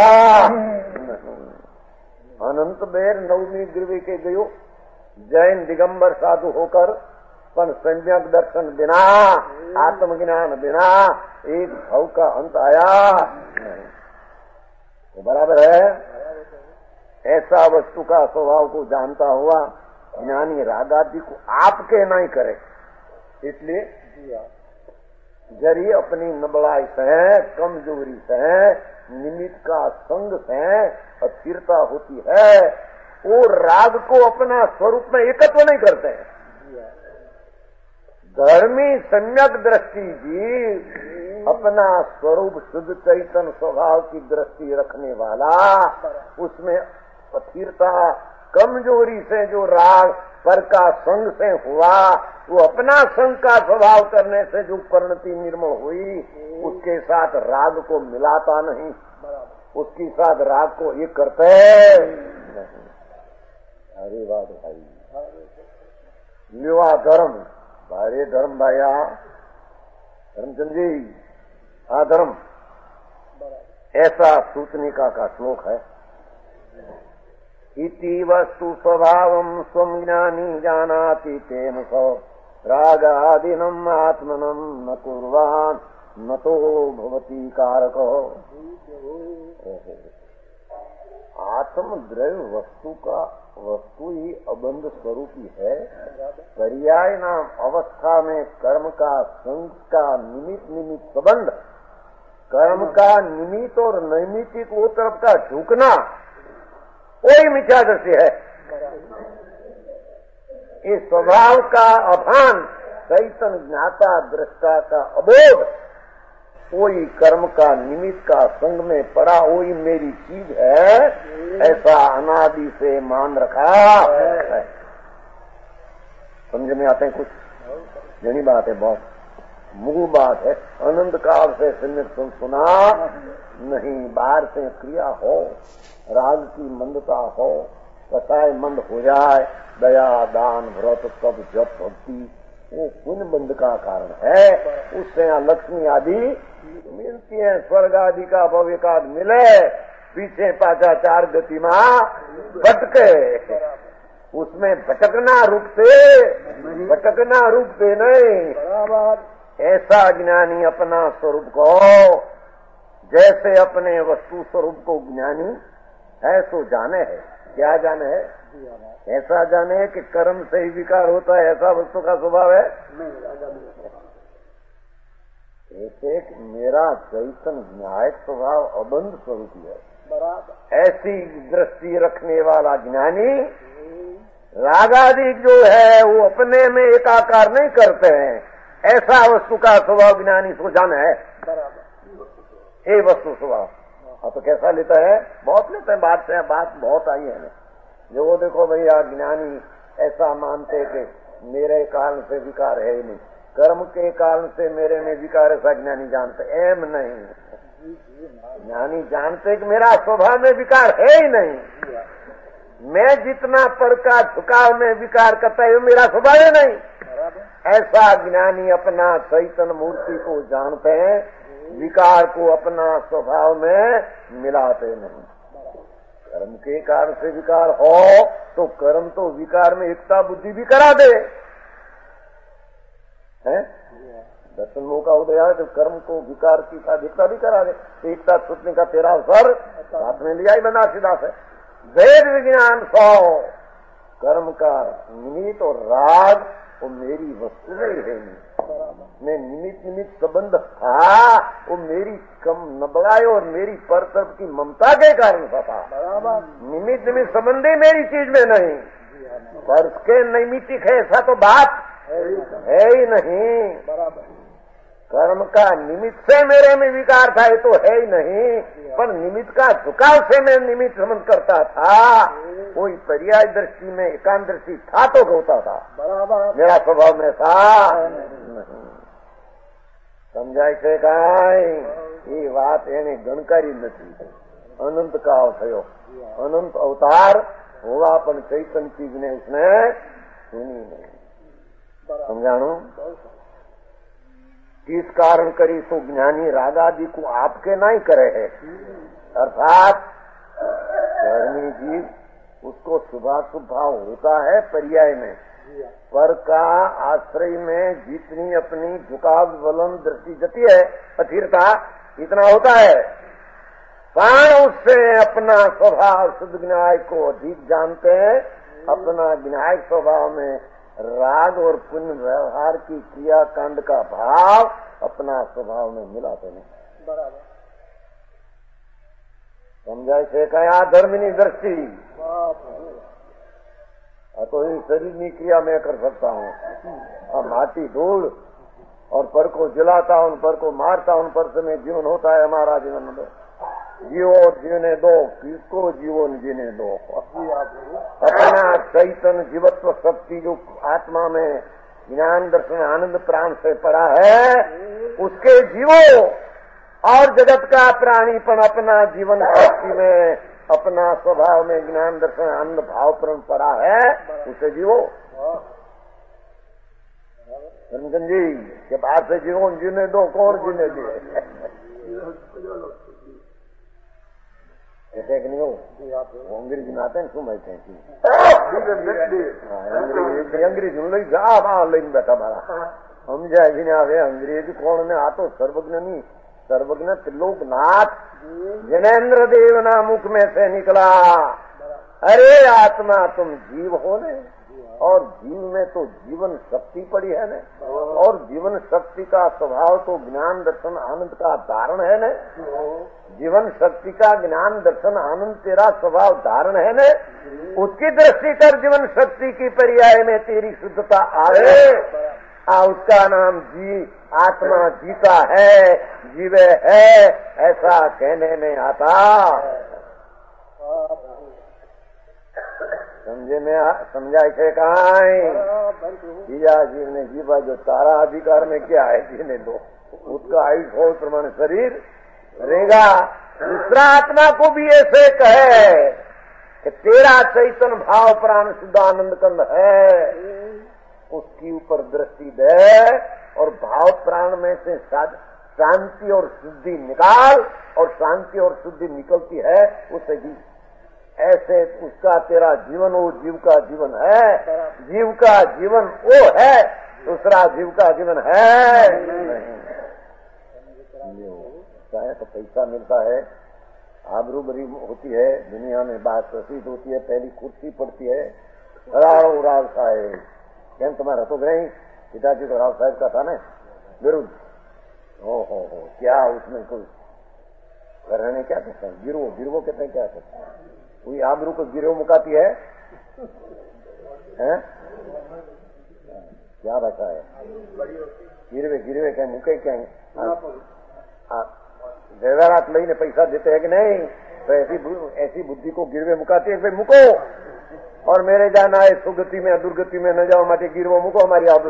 अनंत बेर नवमी गिरवी के गयो जैन दिगंबर साधु होकर, पर सम्यक दर्शन बिना, आत्मज्ञान बिना एक भाव का अंत आया नहीं। तो बराबर है, ऐसा वस्तु का स्वभाव को जानता हुआ ज्ञानी राग आदि को आपके नहीं करे। इसलिए जरी अपनी नबलाई से, कमजोरी से, निमित्त का संग से अस्थिरता होती है, वो राग को अपना स्वरूप में एकत्व नहीं करते हैं। धर्मी सम्यक दृष्टि जी अपना स्वरूप शुद्ध चैतन्य स्वभाव की दृष्टि रखने वाला, उसमें अस्थिरता, कमजोरी से जो राग पर का संग से हुआ, वो अपना संग का स्वभाव करने से जो परिणति निर्मल हुई, उसके साथ राग को मिलाता नहीं, उसके साथ राग को एक करते नहीं। अरे बात भाई, लिवा धर्म, भारे धर्म भाया धर्मचंद जी, आ धर्म, ऐसा सूचनिका का श्लोक है। इति वस्तु स्वभावम स्वम ज्ञानी जानाति तेन सो रागादिनम आत्मनम न कुर्वान न तो भवती कारको। आत्मद्रव्य वस्तु का वस्तु ही अबंध स्वरूप ही है। पर्याय नाम अवस्था में कर्म का संग का निमित्त निमित्त संबंध, कर्म का निमित्त और नैमित्तिक वो तरफ का झुकना, वही मिथ्या दृष्टि है। इस स्वभाव का अभान, चैतन्य ज्ञाता दृष्टा का अबोध, वही कर्म का निमित्त का संग में पड़ा, वही मेरी चीज है, ऐसा अनादि से मान रखा है। समझ में आते हैं कुछ? जनी बात है, बहुत मूल बात है। अनंत काल से सुन सुना नहीं, बाहर से क्रिया हो, राग की मंदता हो, कसाय मंद हो जाए, दया, दान, व्रत, तप, जप, भक्ति, वो पुण्य बंध का कारण है। उससे यहाँ लक्ष्मी आदि मिलती है, स्वर्ग आदि का भव्य का मिले, पीछे पाचा चार गति माँ भटके, उसमें भटकना रुकते, भटकना रुकते नहीं। ऐसा ज्ञानी अपना स्वरूप को, जैसे अपने वस्तु स्वरूप को ज्ञानी है सो जाने है। क्या जाने है? ऐसा जाने कि कर्म से ही विकार होता है, ऐसा वस्तु का स्वभाव है। ऐसे मेरा चैतन्य न्याय स्वभाव अबंध स्वरूप है। ऐसी दृष्टि रखने वाला ज्ञानी रागादि जो है वो अपने में एकाकार नहीं करते हैं, ऐसा वस्तु का स्वभाव ज्ञानी को जाना है। ये वस्तु स्वभाव अब तो कैसा लेता है? बहुत लेते हैं, बात से बात बहुत आई है। जो वो देखो भैया ज्ञानी ऐसा मानते कि मेरे कारण से विकार है ही नहीं, कर्म के कारण से मेरे में विकार, ऐसा ज्ञानी जानते। एम नहीं, ज्ञानी जानते कि मेरा स्वभाव में विकार है ही नहीं, मैं जितना पर का झुकाव में विकार करता है वो मेरा स्वभाव है नहीं। ऐसा ज्ञानी अपना चैतन्य मूर्ति को जानते हैं, विकार को अपना स्वभाव में मिलाते नहीं। कर्म के कारण से विकार हो तो कर्म तो विकार में एकता बुद्धि भी करा दे, है? दर्शन मौका उदय है तो कर्म को विकार की एकता भी करा दे, तो एकता छूटने का तेरा अवसर हाथ में लिया ही बना सीधा से। वेद विज्ञान सौ कर्म का निमित्त और राग वो मेरी वस्तु में ही है नहीं। मैं निमित्त निमित्त संबंध था, वो मेरी कम नबलाई और मेरी पर तरफ की ममता के कारण था। निमित्त निमित्त संबंधी मेरी चीज में नहीं, पर के नैमित्तिक है ऐसा तो बात है ही नहीं। कर्म का निमित्त से मेरे में विकार था ये तो है ही नहीं, पर निमित्त का झुकाव से मैं निमित्त समझ करता था। कोई पर्याय दृष्टि में एकांत दृष्टि था तो होता था, बराबर मेरा स्वभाव में था नहीं। समझाय છે કાંઈ એ વાત એને ગણકારી નથી। અનંત કાળ થયો, અનંત અવતાર હોવા પણ ચૈતન્ય ચીજને उसने सुनी नहीं। समझाणु किस कारण करी तो ज्ञानी राग आदि को आपके नहीं करे है, अर्थात धर्मी जीव उसको शुभाशुभ भाव होता है पर्याय में, पर का आश्रय में जितनी अपनी झुकाव बलन दृष्टि जती है अधीरता इतना होता है, प्राण उससे अपना स्वभाव शुद्ध ज्ञाय को अधिक जानते हैं। अपना ज्ञाय स्वभाव में राग और पुण्य व्यवहार की क्रिया कांड का भाव अपना स्वभाव में मिलाते नहीं, बराबर समझाय છે કયા ધર્મની દ્રષ્ટિ। तो ये शरीर की क्रिया मैं कर सकता हूँ, अब माटी धूल और पर को जलाता हूँ, पर को मारता हूँ, पर से में जीवन होता है हमारा जीवन दो, जीवो जीवने दो, किसको जीवन जीने दो। अपना चैतन्य जीवत्व शक्ति जो आत्मा में ज्ञान दर्शन आनंद प्राण से पड़ा है उसके जीवो, और जगत का प्राणीपन अपना जीवन शक्ति में अपना स्वभाव में ज्ञान दर्शन आनंद भाव प्रण पड़ा है उसे जीवो। रंजन जी के बाद से जीवन जीने दो, कौन जीने दे कहते कि नहीं हो वो अंग्रेजी में आते हैं શું मैं कहती अंग्रेजी में लई जा वहां લઈને બેઠા મારા સમજાય જ ને હવે અંગ્રેજી કોણ ને આ તો સર્વજ્ઞ ની सर्वज्ञ त्रिलोकनाथ जनेन्द्र देव ना मुख में से निकला, अरे आत्मा तुम जीव हो ने, और जीव में तो जीवन शक्ति पड़ी है ने, और जीवन शक्ति का स्वभाव तो ज्ञान दर्शन आनंद का धारण है ने, जीवन शक्ति का ज्ञान दर्शन आनंद तेरा स्वभाव धारण है ने, उसकी दृष्टि कर जीवन शक्ति की पर्याय में तेरी शुद्धता आए, आ उसका नाम जी आत्मा जीता है जीवे है ऐसा कहने में आता। समझे में समझाय છે કાંઈ બીજા जीव ने जीवा जो तारा अधिकार में क्या है जीने दो, उसका आयुष हो प्रमाण शरीर रहेगा। दूसरा आत्मा को भी ऐसे कहे कि तेरा चैतन्य भाव प्राण शुद्ध आनंद कंद है, उसकी ऊपर दृष्टि दे और भाव प्राण में से शांति और शुद्धि निकाल, और शांति और शुद्धि निकलती है उसे भी ऐसे उसका तेरा जीवन वो जीव का जीवन है, जीव का जीवन वो है, दूसरा जीव का जीवन है नहीं। चाहे तो पैसा मिलता है, आबरू बरी होती है, दुनिया में बात प्रसिद्ध होती है, पहली कुर्सी पड़ती है, राव राव साहेब કેમ तुम्हारा तो नहीं पिताजी तो राव साहब का था ना विरुद्ध, ओ हो हो क्या उसमें कोई करने क्या कहते हैं, गिरो गिरवो कहते हैं, क्या कहते हैं, कोई आबरू को गिरो मुकाती है, हैं? क्या भाषा है गिरवे गिरवे क्या मुके क्या व्यवहारात लईने पैसा देते हैं कि नहीं, तो ऐसी ऐसी बुद्धि को गिरवे मुकाती है, भाई मुको और मेरे जाना है सुगति में दुर्गति में न जाओ माटे गिरवो मुको हमारी आबरू।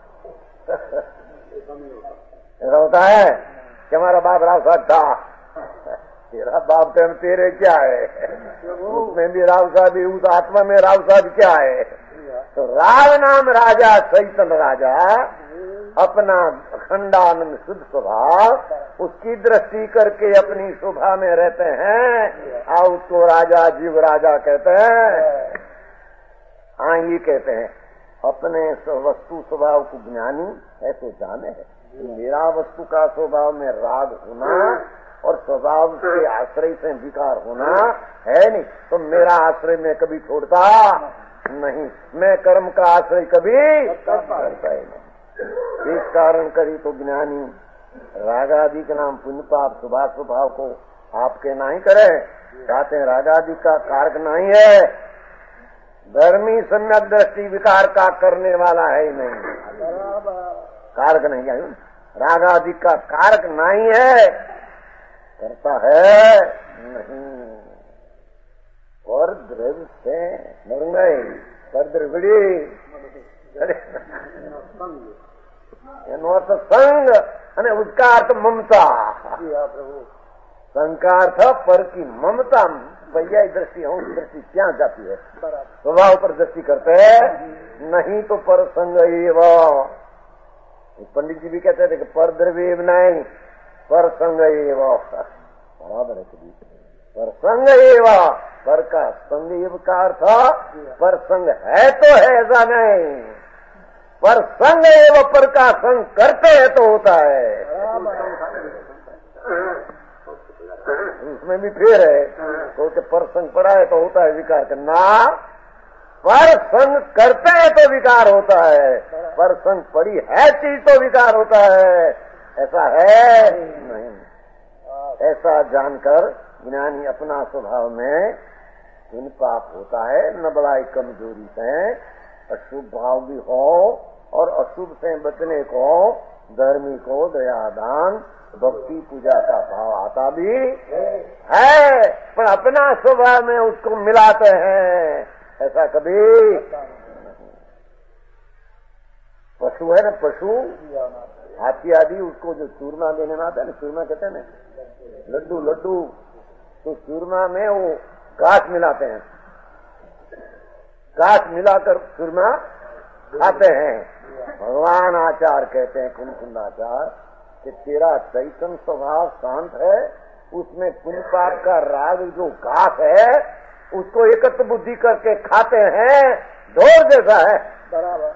ऐसा होता है कि हमारा बाप राव साहब था, तेरा बाप तो तेरे क्या है, उसमें भी राव साहब, उस आत्मा में राव साहब क्या है। तो राव नाम राजा चैतन्य राजा अपना अखंडानंद शुद्ध स्वभाव उसकी दृष्टि करके अपनी शोभा में रहते हैं, आ उसको राजा जीव राजा कहते हैं। हाँ ये कहते हैं अपने वस्तु स्वभाव को ज्ञानी है तो जाने है, मेरा वस्तु का स्वभाव में राग होना और स्वभाव के आश्रय से विकार होना है नहीं, तो मेरा आश्रय में कभी छोड़ता नहीं, मैं कर्म का आश्रय कभी करता ही नहीं। इस कारण करी तो ज्ञानी रागादि के नाम पुण्य पाप शुभा स्वभाव को आपके नहीं करे, कहते हैं रागादि का कारक नहीं है, धर्मी सम्यक दृष्टि विकार का करने वाला है ही नहीं, कारक नहीं है, राग आदि का कारक नहीं है, करता है नहीं। और द्रव्य से निर्णय पर द्रविड़ी એનો અર્થ સંગ અને उसका अर्थ ममता। संग का अर्थ पर की ममता, भैया दृष्टि हूँ दृष्टि क्या जाती है, स्वभाव पर दृष्टि करते हैं, नहीं तो पर संग एवं। पंडित जी भी कहते थे कि पर द्रव्य नहीं, पर संग एवं बराबर है। कभी पर संग एवं, पर का संग एवं का अर्थ पर संग है तो है ऐसा नहीं, पर संग एवं पर का संग करते हैं तो होता है। उसमें भी फिर है तो पर संग पड़ा है तो होता है विकार करना, पर संग करते हैं तो विकार होता है, पर संग पड़ी है चीज तो विकार होता है, ऐसा है नहीं। ऐसा जानकर ज्ञानी अपना स्वभाव में इन पाप होता है, न बड़ाई कमजोरी से अशुभ भाव भी हो और अशुभ से बचने को धर्मी को दयादान भक्ति पूजा का भाव आता भी है, पर अपना स्वभाव में उसको मिलाते हैं, ऐसा कभी। पशु है ना, पशु हाथी आदि उसको जो चूरमा देने में आता है ना, चूरमा कहते हैं ना, लड्डू लड्डू, तो चूरमा में वो काट मिलाते हैं, काट मिलाकर चूरमा खाते हैं। भगवान आचार कहते हैं, कुंकुंडाचार, कि तेरा चैतन्य स्वभाव शांत है, उसमें पुण्य पाप का राग जो घास है उसको एकत्र बुद्धि करके खाते हैं, ढोर जैसा है बराबर,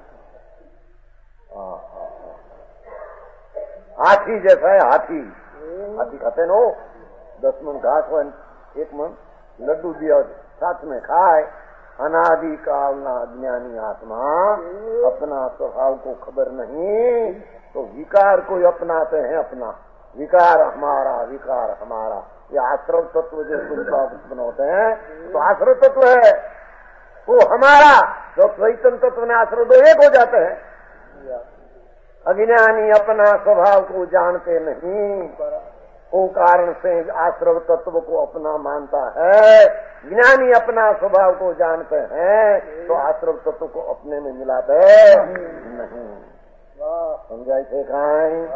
हाथी जैसा है। हाथी हाथी खाते नो, दस मन घास हो एक मन लड्डू दिया साथ में खाए। अनादि काल ना ज्ञानी आत्मा अपना स्वभाव को खबर नहीं तो विकार को अपनाते हैं, अपना विकार हमारा, विकार हमारा। ये आश्रव तत्व जो उत्पन्न होते हैं तो आश्रव तत्व है वो हमारा, जो चैतन्य तत्व में आश्रव दो एक हो जाते हैं। अज्ञानी अपना स्वभाव को जानते नहीं, वो कारण से आश्रव तत्व को अपना मानता है। ज्ञानी अपना स्वभाव को जानते हैं तो आश्रव तत्व को अपने में मिलाते नहीं। समझाई थे खाएं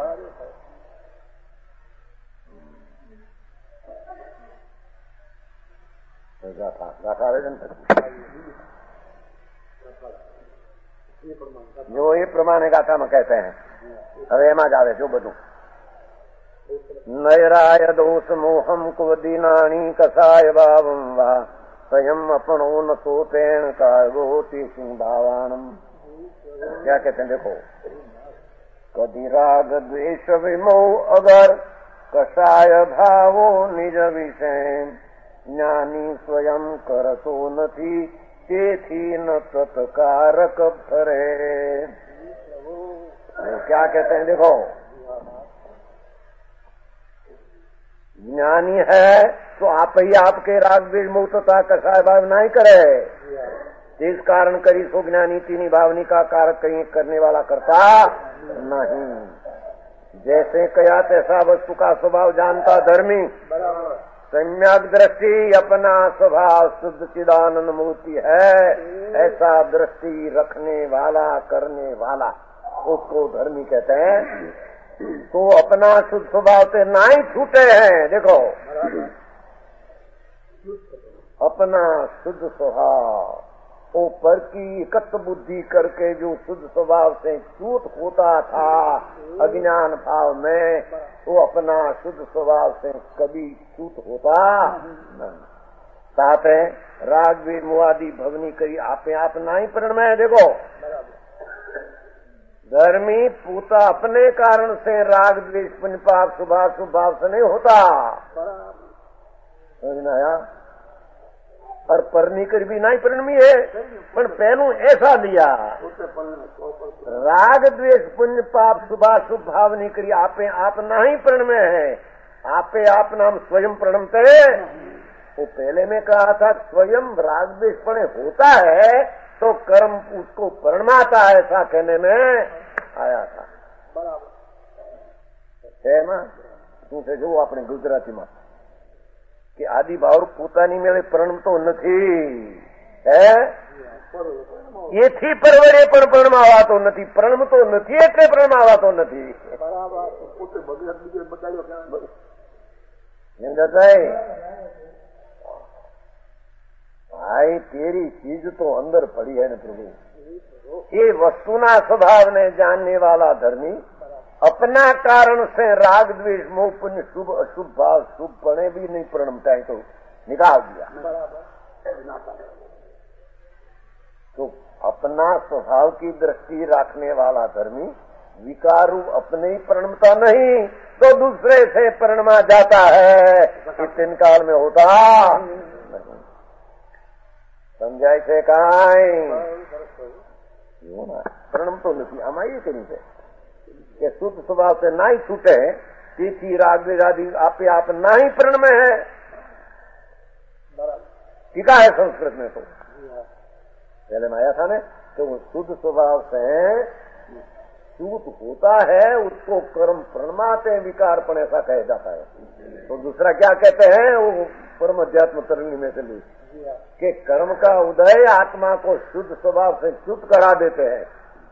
गाथा गाथा रे जो ये प्रमाण है गाथा में कहते हैं। હવે એમાં જ આવે જો બધું नैराय दोष मोहम को दीनाणी कसाय भावम वा स्वयं अपनो न तो तेण कार्योति भावानम। क्या कहते हैं देखो, कदी राग द्वेष विमोह अगर कसाय भावो निज विषय ज्ञानी स्वयं करतो नथी तेथी न तत्कारक फरे। क्या कहते हैं देखो, ज्ञानी है तो आप ही आपके राग द्वेष मोह तथा कसाय भाव नहीं करे, जिस कारण करी सो ज्ञानी तीनी भावनी का कारक कहीं करने वाला करता नहीं। जैसे कया तैसा वस्तु का स्वभाव जानता धर्मी, सम्यक दृष्टि अपना स्वभाव शुद्ध चिदानंद मूर्ति है, ऐसा दृष्टि रखने वाला करने वाला उसको धर्मी कहते हैं। तो अपना शुद्ध स्वभाव से ना ही छूटे हैं। देखो अपना शुद्ध स्वभाव वो पर की एकत्र बुद्धि करके जो शुद्ध स्वभाव से छूट होता था अज्ञान भाव में, वो अपना शुद्ध स्वभाव से कभी छूट होता नहीं। साथ है राग भी मुआदी भवनी करी आपे आप ना ही प्रण में। देखो धर्मी पूता अपने कारण से राग द्वेष पुण्य पाप स्वभाव स्वभाव से नहीं होता, समझना आया। और परनी कर भी नहीं परिणमी है, पर पहलू ऐसा दिया राग द्वेष पुण्य पाप शुभा शुभ भाव नहीं करी आपे आप नहीं प्रण में है, आपे आप नाम स्वयं प्रणमते। वो पहले में कहा था स्वयं राग द्वेष पणे होता है तो कर्म उसको परिणमाता है, ऐसा कहने में आया था। છે એમાં શું છે જોવું આપણે ગુજરાતીમાં કે આદિ ભાવ પોતાની મેળે પ્રણમતો નથી. હે એથી પરવડે પણ પ્રણમાવાતો નથી, પ્રણમતો નથી એટલે પ્રણમાવાતો નથી. भाई तेरी चीज तो अंदर पड़ी है न प्रभु. ये वस्तुना स्वभाव ने जानने वाला धर्मी अपना कारण से राग द्वेष मोह पुण्य शुभ अशुभ भाव शुभ पणे भी नहीं प्रणमता है तो निकाल दिया. तो अपना स्वभाव की दृष्टि रखने वाला धर्मी विकारू अपने ही प्रणमता नहीं तो दूसरे से प्रणमा जाता है. इस दिन काल में होता समझाय છે કાંઈ प्रणम तो नहीं. આમાં એ કર્યું છે કે શુદ્ધ સ્વભાવ से ना ही छूटे તેથી राग आदि आपे आप ना ही प्रण में है. टीका है संस्कृत में तो पहले में आया था ने तो शुद्ध स्वभाव से छूट होता है उसको कर्म प्रणमाते विकार पण ऐसा कहा जाता है. तो दूसरा क्या कहते हैं वो परम अध्यात्म तरंगी में से ली कि कर्म का उदय आत्मा को शुद्ध स्वभाव से शुद्ध करा देते हैं.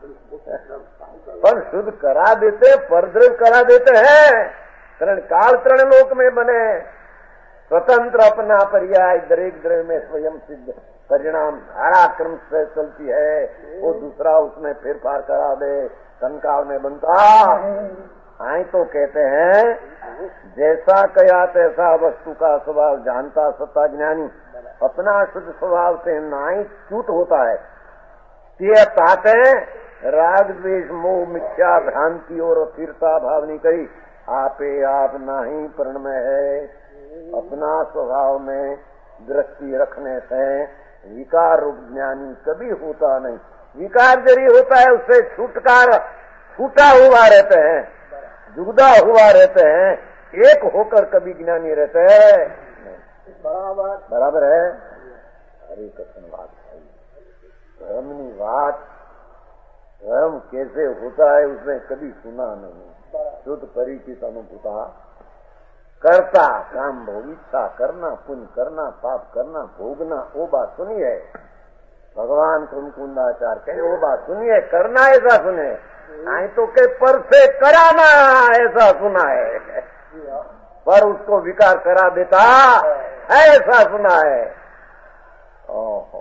पर शुद्ध करा देते परद्रव करा देते हैं. तरण काल तरण लोक में बने स्वतंत्र अपना पर्याय दरेक द्रव्य में स्वयं सिद्ध परिणाम धारा क्रम से चलती है. वो दूसरा उसमें फेरफार करा दे संकाल में बनता. आई तो कहते हैं जैसा कया तैसा वस्तु का स्वभाव जानता सत्ता ज्ञानी अपना शुद्ध स्वभाव से नाई च्युत होता है. ये ताते राग द्वेष मोह मिथ्या भ्रांति और अस्थिरता भावनी कही आपे आप नाही प्रण में है. अपना स्वभाव में दृष्टि रखने से विकार रूप ज्ञानी कभी होता नहीं. विकार जरी होता है उससे छुटकार छूटा हुआ रहते हैं, जुदा हुआ रहते हैं, एक होकर कभी ज्ञानी रहते हैं. बराबर बराबर है. हरी कथन बात है. धर्मनी बात धर्म कैसे होता है उसने कभी सुना नहीं. शुद्ध परिचित अनुभूता करता काम भोग इच्छा करना पुण्य करना पाप करना भोगना वो बात सुनी है. भगवान कुंकुंदाचार कहे वो बात सुनी है. करना ऐसा सुने आई तो के पर से कराना ऐसा सुना है. पर उसको विकार करा देता ऐसा सुना है. ओहो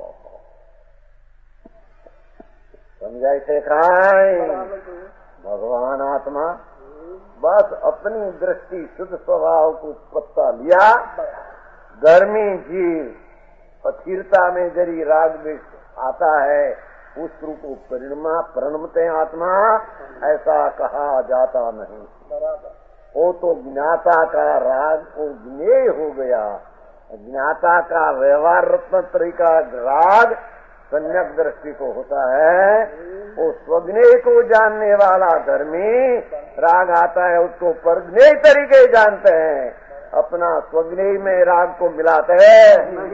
समझाई थे खाई भगवान आत्मा बस अपनी दृष्टि शुद्ध स्वभाव को पत्ता लिया. गर्मी जीव अस्थिरता में जरी राग द्वेष आता है उस रूप को परिणमा प्रणमते आत्मा ऐसा कहा जाता नहीं. वो तो ज्ञाता का राग को ज्ञेय हो गया. ज्ञाता का व्यवहार रत्न तरीका राग सम्यक दृष्टि को होता है. वो स्वज्ञेय को जानने वाला धर्मी राग आता है उसको परज्ञेय तरीके जानते हैं. अपना स्वज्ञेय में राग को मिलाते हैं.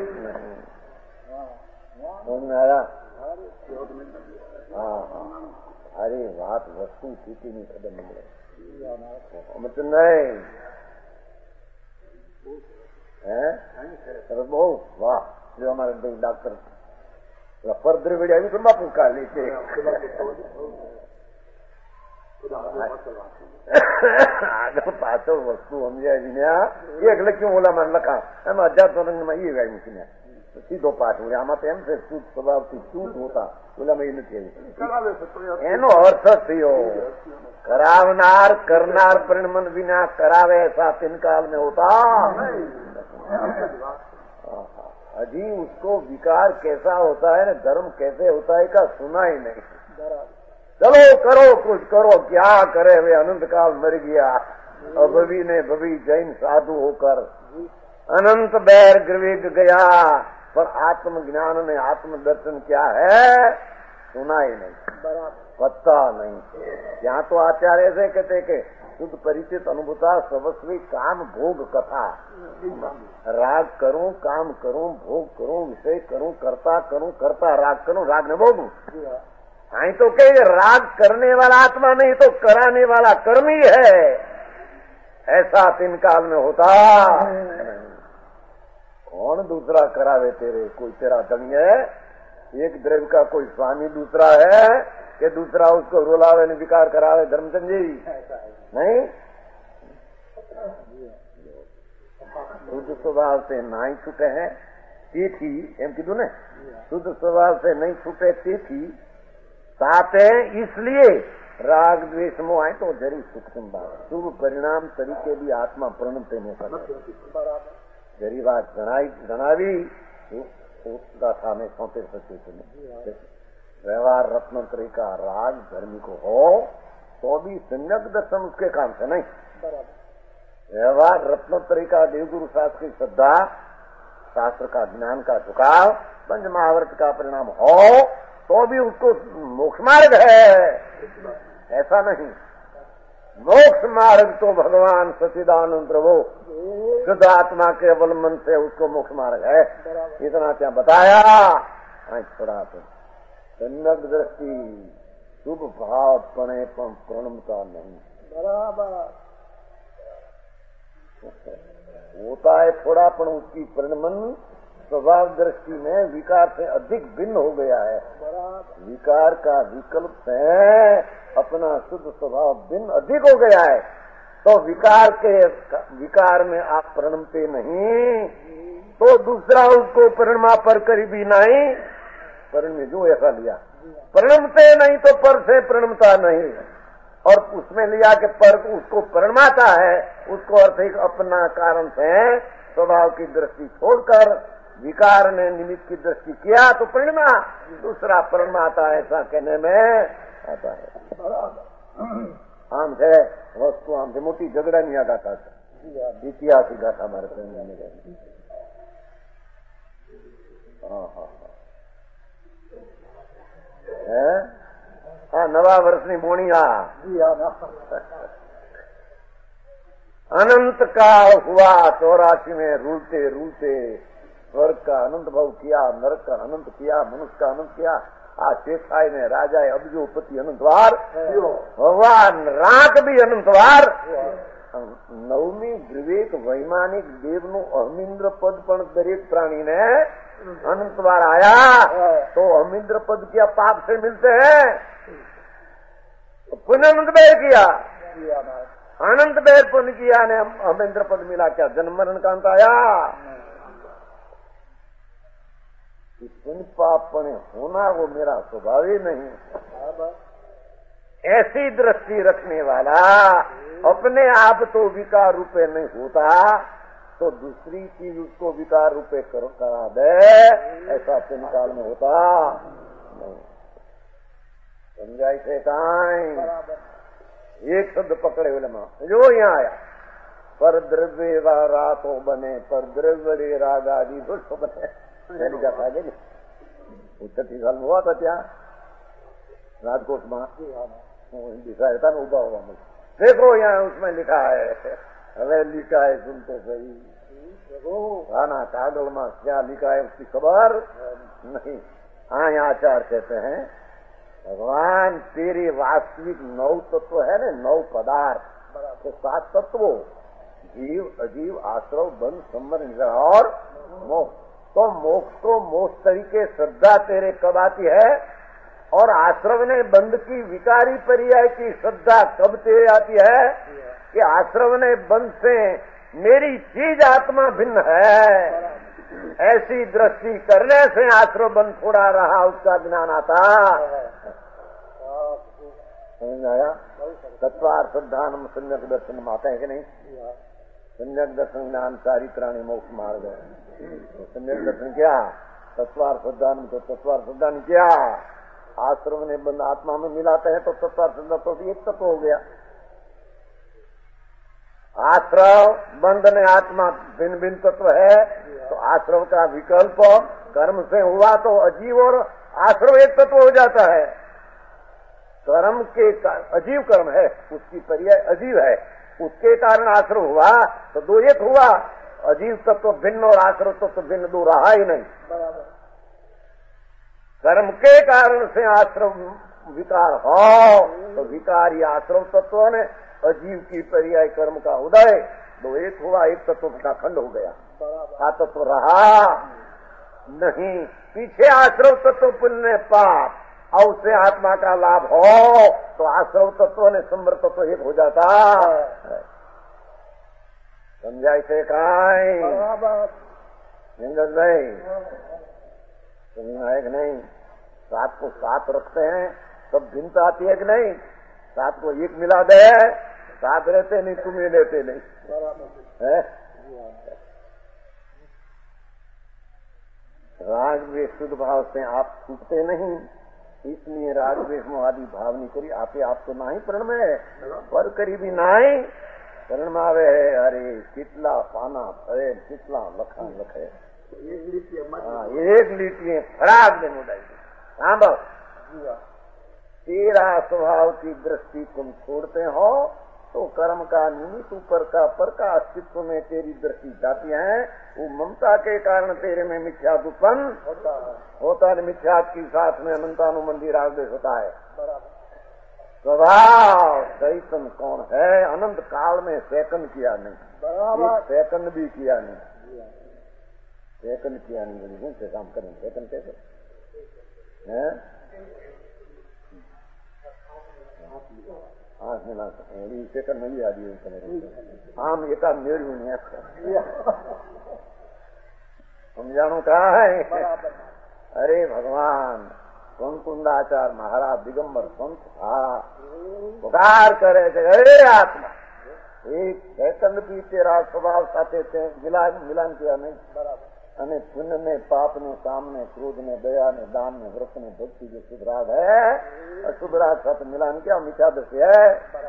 हाँ हाँ अरे बात वस्तु स्थिति में कदम मिले मतलब नहीं है. बहुत वाह जो हमारे डॉक्टर पर द्रविड़ આવી પણ બાપુ કાલી છે આગળ પાછળ વસ્તુ સમજાય ને એક લખ્યું ઓલામાં લખા એમાં અજાત રંગમાં એ ગાય મૂકીને સીધો પાઠ હોય. આમાં તો એમ છે શુદ્ધ સ્વભાવથી શુદ્ધ હોતા ઓલામાં એ નથી આવ્યું. એનો અર્થ થયો કરાવનાર કરનાર પરિણમન વિના કરાવે ऐसा तीन काल में होता. अजी उसको विकार कैसा होता है न धर्म कैसे होता है का सुना ही नहीं. चलो करो कुछ करो क्या करे वे अनंत काल मर गया. अभवी ने भवी जैन साधु होकर अनंत बैर ग्रविग गया पर आत्मज्ञान ने आत्म दर्शन क्या है सुना ही नहीं. पता नहीं. यहाँ तो आचार्य से कहते के शुद्ध परिचित अनुभूता सर्वस्वी काम भोग कथा. राग करूं काम करूं भोग करूं विषय करूं करता करूं करता राग करूं राग ने भोगूं. आई तो कहे राग करने वाला आत्मा नहीं तो कराने वाला कर्मी है. ऐसा तीन काल में होता। कौन दूसरा करावे तेरे? कोई तेरा दंग है? एक द्रव्य का कोई स्वामी दूसरा है कि दूसरा उसको रुलावे ने विकार करावे? धर्मचंद जी नहीं। शुद्ध स्वभाव से नहीं छूटे हैं तिथि एम कीधु ने, शुद्ध स्वभाव से नहीं छूटे तिथि सात है, इसलिए राग द्वेष मोह आए तो जरी सुखम बात शुभ परिणाम तरीके भी आत्मा प्रणते में जरी बात जनावी गाथा में सौते सचेत व्यवहार रत्नोत्तरी का राग धर्मी को हो तो भी सम्यक दर्शन उसके काम से नहीं। व्यवहार रत्नोत्तरी का देवगुरु शास्त्र की श्रद्धा, शास्त्र का ज्ञान का झुकाव, पंच महावर्त का परिणाम हो तो भी उसको मोक्ष मार्ग है, ऐसा नहीं। मोक्ष मार्ग तो भगवान सच्चिदानंद प्रभु शुद्ध आत्मा के अवलंबन से उसको मोक्ष मार्ग है। इतना क्या बताया? थोड़ा तो सम्यक दृष्टि शुभ भाव पणे प्रणमता नहीं बराबर होता है थोड़ा, पण उसकी परिणमन स्वभाव दृष्टि में विकार से अधिक भिन्न हो गया है। विकार का विकल्प से अपना शुद्ध स्वभाव भिन्न अधिक हो गया है, तो विकार के विकार में आप प्रणमते नहीं तो दूसरा उसको परिणमा पर करीबी नहीं। परिण जो ऐसा लिया प्रणमते नहीं तो पर से प्रणमता नहीं, और उसमें लिया कि पर उसको प्रणमाता है, उसको अर्थ एक अपना कारण से स्वभाव की दृष्टि छोड़कर विकार ने निमित्त की दृष्टि किया तो परिणमा, दूसरा प्रणमाता ऐसा कहने में आता है। आम है वस्तु आम से मोटी झगड़ा नहीं आ गाता था, इतिहास ही गाथा हमारे प्रेम। हाँ हाँ हाँ नवा वर्षनी बोणिया अनंत काल हुआ चौरासी में रूलते रूलते स्वर्ग का अनंत भाव किया, नरक का अनंत किया, मनुष्य का अनंत किया। आज शेषाई ने राजा अब्जोपति अनंतवार, भगवान रात भी अनंतवार। नवमी विवेक वैमानिक देव नु अहमिंद्र पद पण दरेक प्राणी ने अनंतवार आया तो अहमिंद्र पद क्या पाप से मिलते हैं? पुण्य अनंत बेर किया, अनंत बेर पुण्य किया ने अहमिंद्र पद मिला, क्या जन्म मरण का अंत आया? पुण्य पाप पणे होना वो मेरा स्वभाव ही नहीं। ऐसी दृष्टि रखने वाला अपने आप तो विकार रूपे नहीं होता तो दूसरी चीज उसको विकार रूपे कर, करा दे, ऐसा पुण्य काल में होता नहीं। समझाई थे टाइम एक शब्द पकड़े हुए मां जो यहाँ आया, पर द्रव्य व रातो बने, पर द्रव्य राग आदि दुष्ट बने। पहली का फायदे नहीं छत्तीस साल में हुआ था क्या राजकोट में हिंदी सहायता में उबा हुआ मुझे देखो यहाँ उसमें लिखा है, हमें लिखा है सुनते सही खाना कागल में क्या लिखा है उसकी खबर नहीं। हाँ यहाँ आचार कहते हैं भगवान तेरे वास्तविक नौ तत्व है ना, नौ पदार्थ तो सात तत्वों जीव अजीव आश्रव बंध संवर निग्रह और मोक्ष। तो मोक्ष को मोक्ष तरीके श्रद्धा तेरे कब आती है और आश्रव ने बंध की विकारी पर्याय की श्रद्धा कब तेरे आती है कि आश्रव ने बंध से मेरी चीज आत्मा भिन्न है, ऐसी दृष्टि करने से आश्रव बंध थोड़ा रहा उसका ज्ञान आता। समझ आया? तत्वार श्रद्धान सम्यक दर्शन आता है कि नहीं? सम्यक दर्शन ज्ञान चारित्राणी मोक्ष मार्ग है। तो सम्यक दर्शन क्या? तत्वार श्रद्धान तो तत्वार श्रद्धान क्या? आश्रम ने बंद आत्मा में मिलाते हैं तो तत्वार श्रद्धा तो एक तत्व हो गया। आश्रव बंध ने आत्मा भिन्न भिन्न तत्व है तो आश्रव का विकल्प कर्म से हुआ तो अजीव और आश्रव एक तत्व हो जाता है। कर्म के अजीव कर्म है उसकी पर्याय अजीव है, उसके कारण आश्रव हुआ तो दो एक हुआ। अजीव तत्व भिन्न और आश्रव तत्व भिन्न दो रहा ही नहीं। कर्म के कारण से आश्रव विकार हो तो विकारी आश्रव तत्व ने अजीव की पर्याय कर्म का उदय, दो एक हुआ, एक तत्व का खंड हो गया, का तत्व रहा नहीं। पीछे आश्रव तत्व पुण्य पाप और उससे आत्मा का लाभ हो तो आश्रव तत्व ने संवर तत्व एक हो जाता। समझाई थे काय नहीं समझना है कि नहीं? सात को सात रखते हैं तब भिन्नता आती है कि नहीं? सात को एक मिला दे, सात रहते नहीं, तुम्हें लेते नहीं है? राग द्वेष शुद्ध भाव से आप छूटते नहीं, इसलिए राग द्वेष मोहादि भाव नहीं करी। आपे आप तो नाही प्रण में पर करी भी नाही प्रण में आवे है। अरे कितला पाना फरे, कितला लखा लखे, एक लीटी फराक दे मुदाई सांभल। तेरा स्वभाव की दृष्टि तुम छोड़ते हो तो कर्म का निमित्त ऊपर का पर का अस्तित्व में तेरी दृष्टि जाती है। वो ममता के कारण तेरे में मिथ्यात्व उत्पन्न होता है। मिथ्यात्व की साथ में अनंतानुबंधी राग द्वेष होता है। स्वभाव चैतन्य कौन है? अनंत काल में सेकंड किया नहीं, एक सेकंड भी किया नहीं, सेकंड किया नहीं, नहीं से काम करें सेकंड कैसे है? हाँ मिला सेकंड नहीं आ रही आम एक मेरी समझाणु कहा है। अरे भगवान कुंदाचार महाराज दिगंबर संत था, पुकार करे अरे आत्मा एक सेकंड भी तेरा स्वभाव साथे मिलान मिलान किया नहीं। અને પુण्य ने पाप ने काम ने क्रोध ने दया ने दान ने व्रत ने भक्ति जो शुद्ध राग है, अशुद्ध राग साथ मिलान किया मिथ्या दृष्टि है।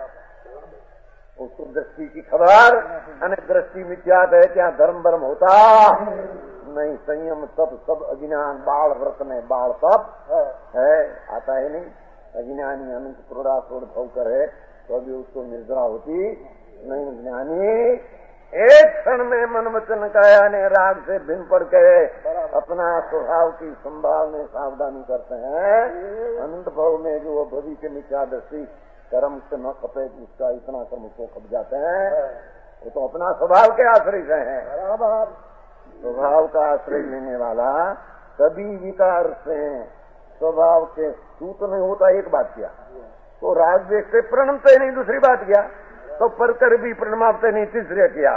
उसको दृष्टि की खबर अने दृष्टि मिथ्यात है, क्या धर्म भरम होता नहीं। संयम तप सब अज्ञान बाल व्रत में बाल तप है, आता है नहीं। अज्ञानी अनंत क्रोधासुर भव करे तो अभी उसको निर्जरा होती नहीं। ज्ञानी एक क्षण में मन वचन काया ने राग से भिन्न पड़ के अपना स्वभाव की संभाल में सावधानी करते हैं। अनंत भाव में जो भवि के मिथ्या दृष्टि कर्म से न खपे उसका इतना कर्म को खप जाते हैं, वो तो अपना स्वभाव के आश्रय से है। स्वभाव का आश्रय लेने वाला कभी विकार से स्वभाव के सूत नहीं होता। एक बात किया तो राग द्वेष से प्रणमते नहीं, दूसरी बात किया तो परकर भी प्रणमाते नहीं, तीसरे किया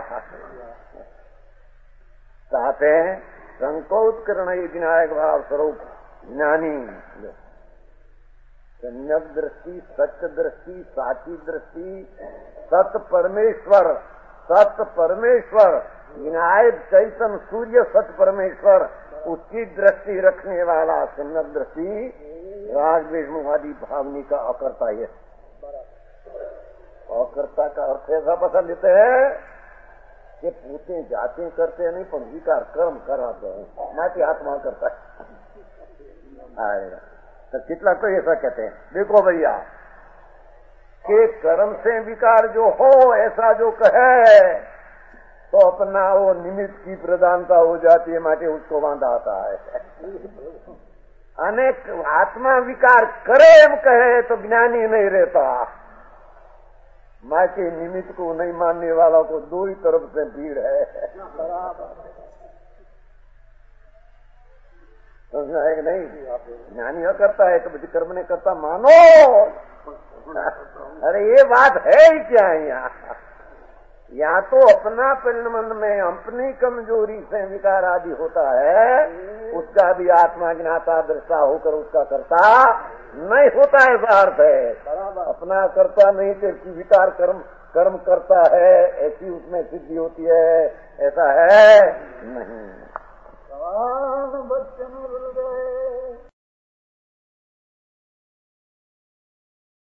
चाहते हैं। संकोच करण विनायक भाव स्वरूप ज्ञानी सम्यक दृष्टि, सत्य दृष्टि, साची दृष्टि, सत परमेश्वर, सत परमेश्वर विनायक चैतन्य सूर्य सत परमेश्वर, उसकी दृष्टि रखने वाला सम्यक दृष्टि राग द्वेष मोहादि भावनी का अकर्ता है। अकर्ता का अर्थ ऐसा पता लेते हैं कि पूछे जाते करते नहीं पर विकार कर्म कराते हैं, माटी आत्मा करता है। तो कितना तो ऐसा कहते हैं। देखो भैया कि कर्म से विकार जो हो ऐसा जो कहे तो अपना वो निमित्त की प्रधानता हो जाती है, माटे उसको बांधा आता है। अनेक आत्मा विकार करे हम कहे तो ज्ञानी नहीं रहता। माँ के निमित्त को नहीं मानने वालों को दो ही तरफ से भीड़ है। समझना है कि नहीं? ज्ञानी यह करता है कभी कर्म नहीं करता मानो। अरे ये बात है ही क्या है यहाँ? या तो अपना परिणमन में अपनी कमजोरी से विकार आदि होता है, उसका भी आत्मा ज्ञाता दृष्टा होकर उसका करता नहीं होता है। ऐसा अर्थ है अपना करता नहीं तो विकार कर्म कर्म करता है, ऐसी उसमें सिद्धि होती है, ऐसा है नहीं। बच्चन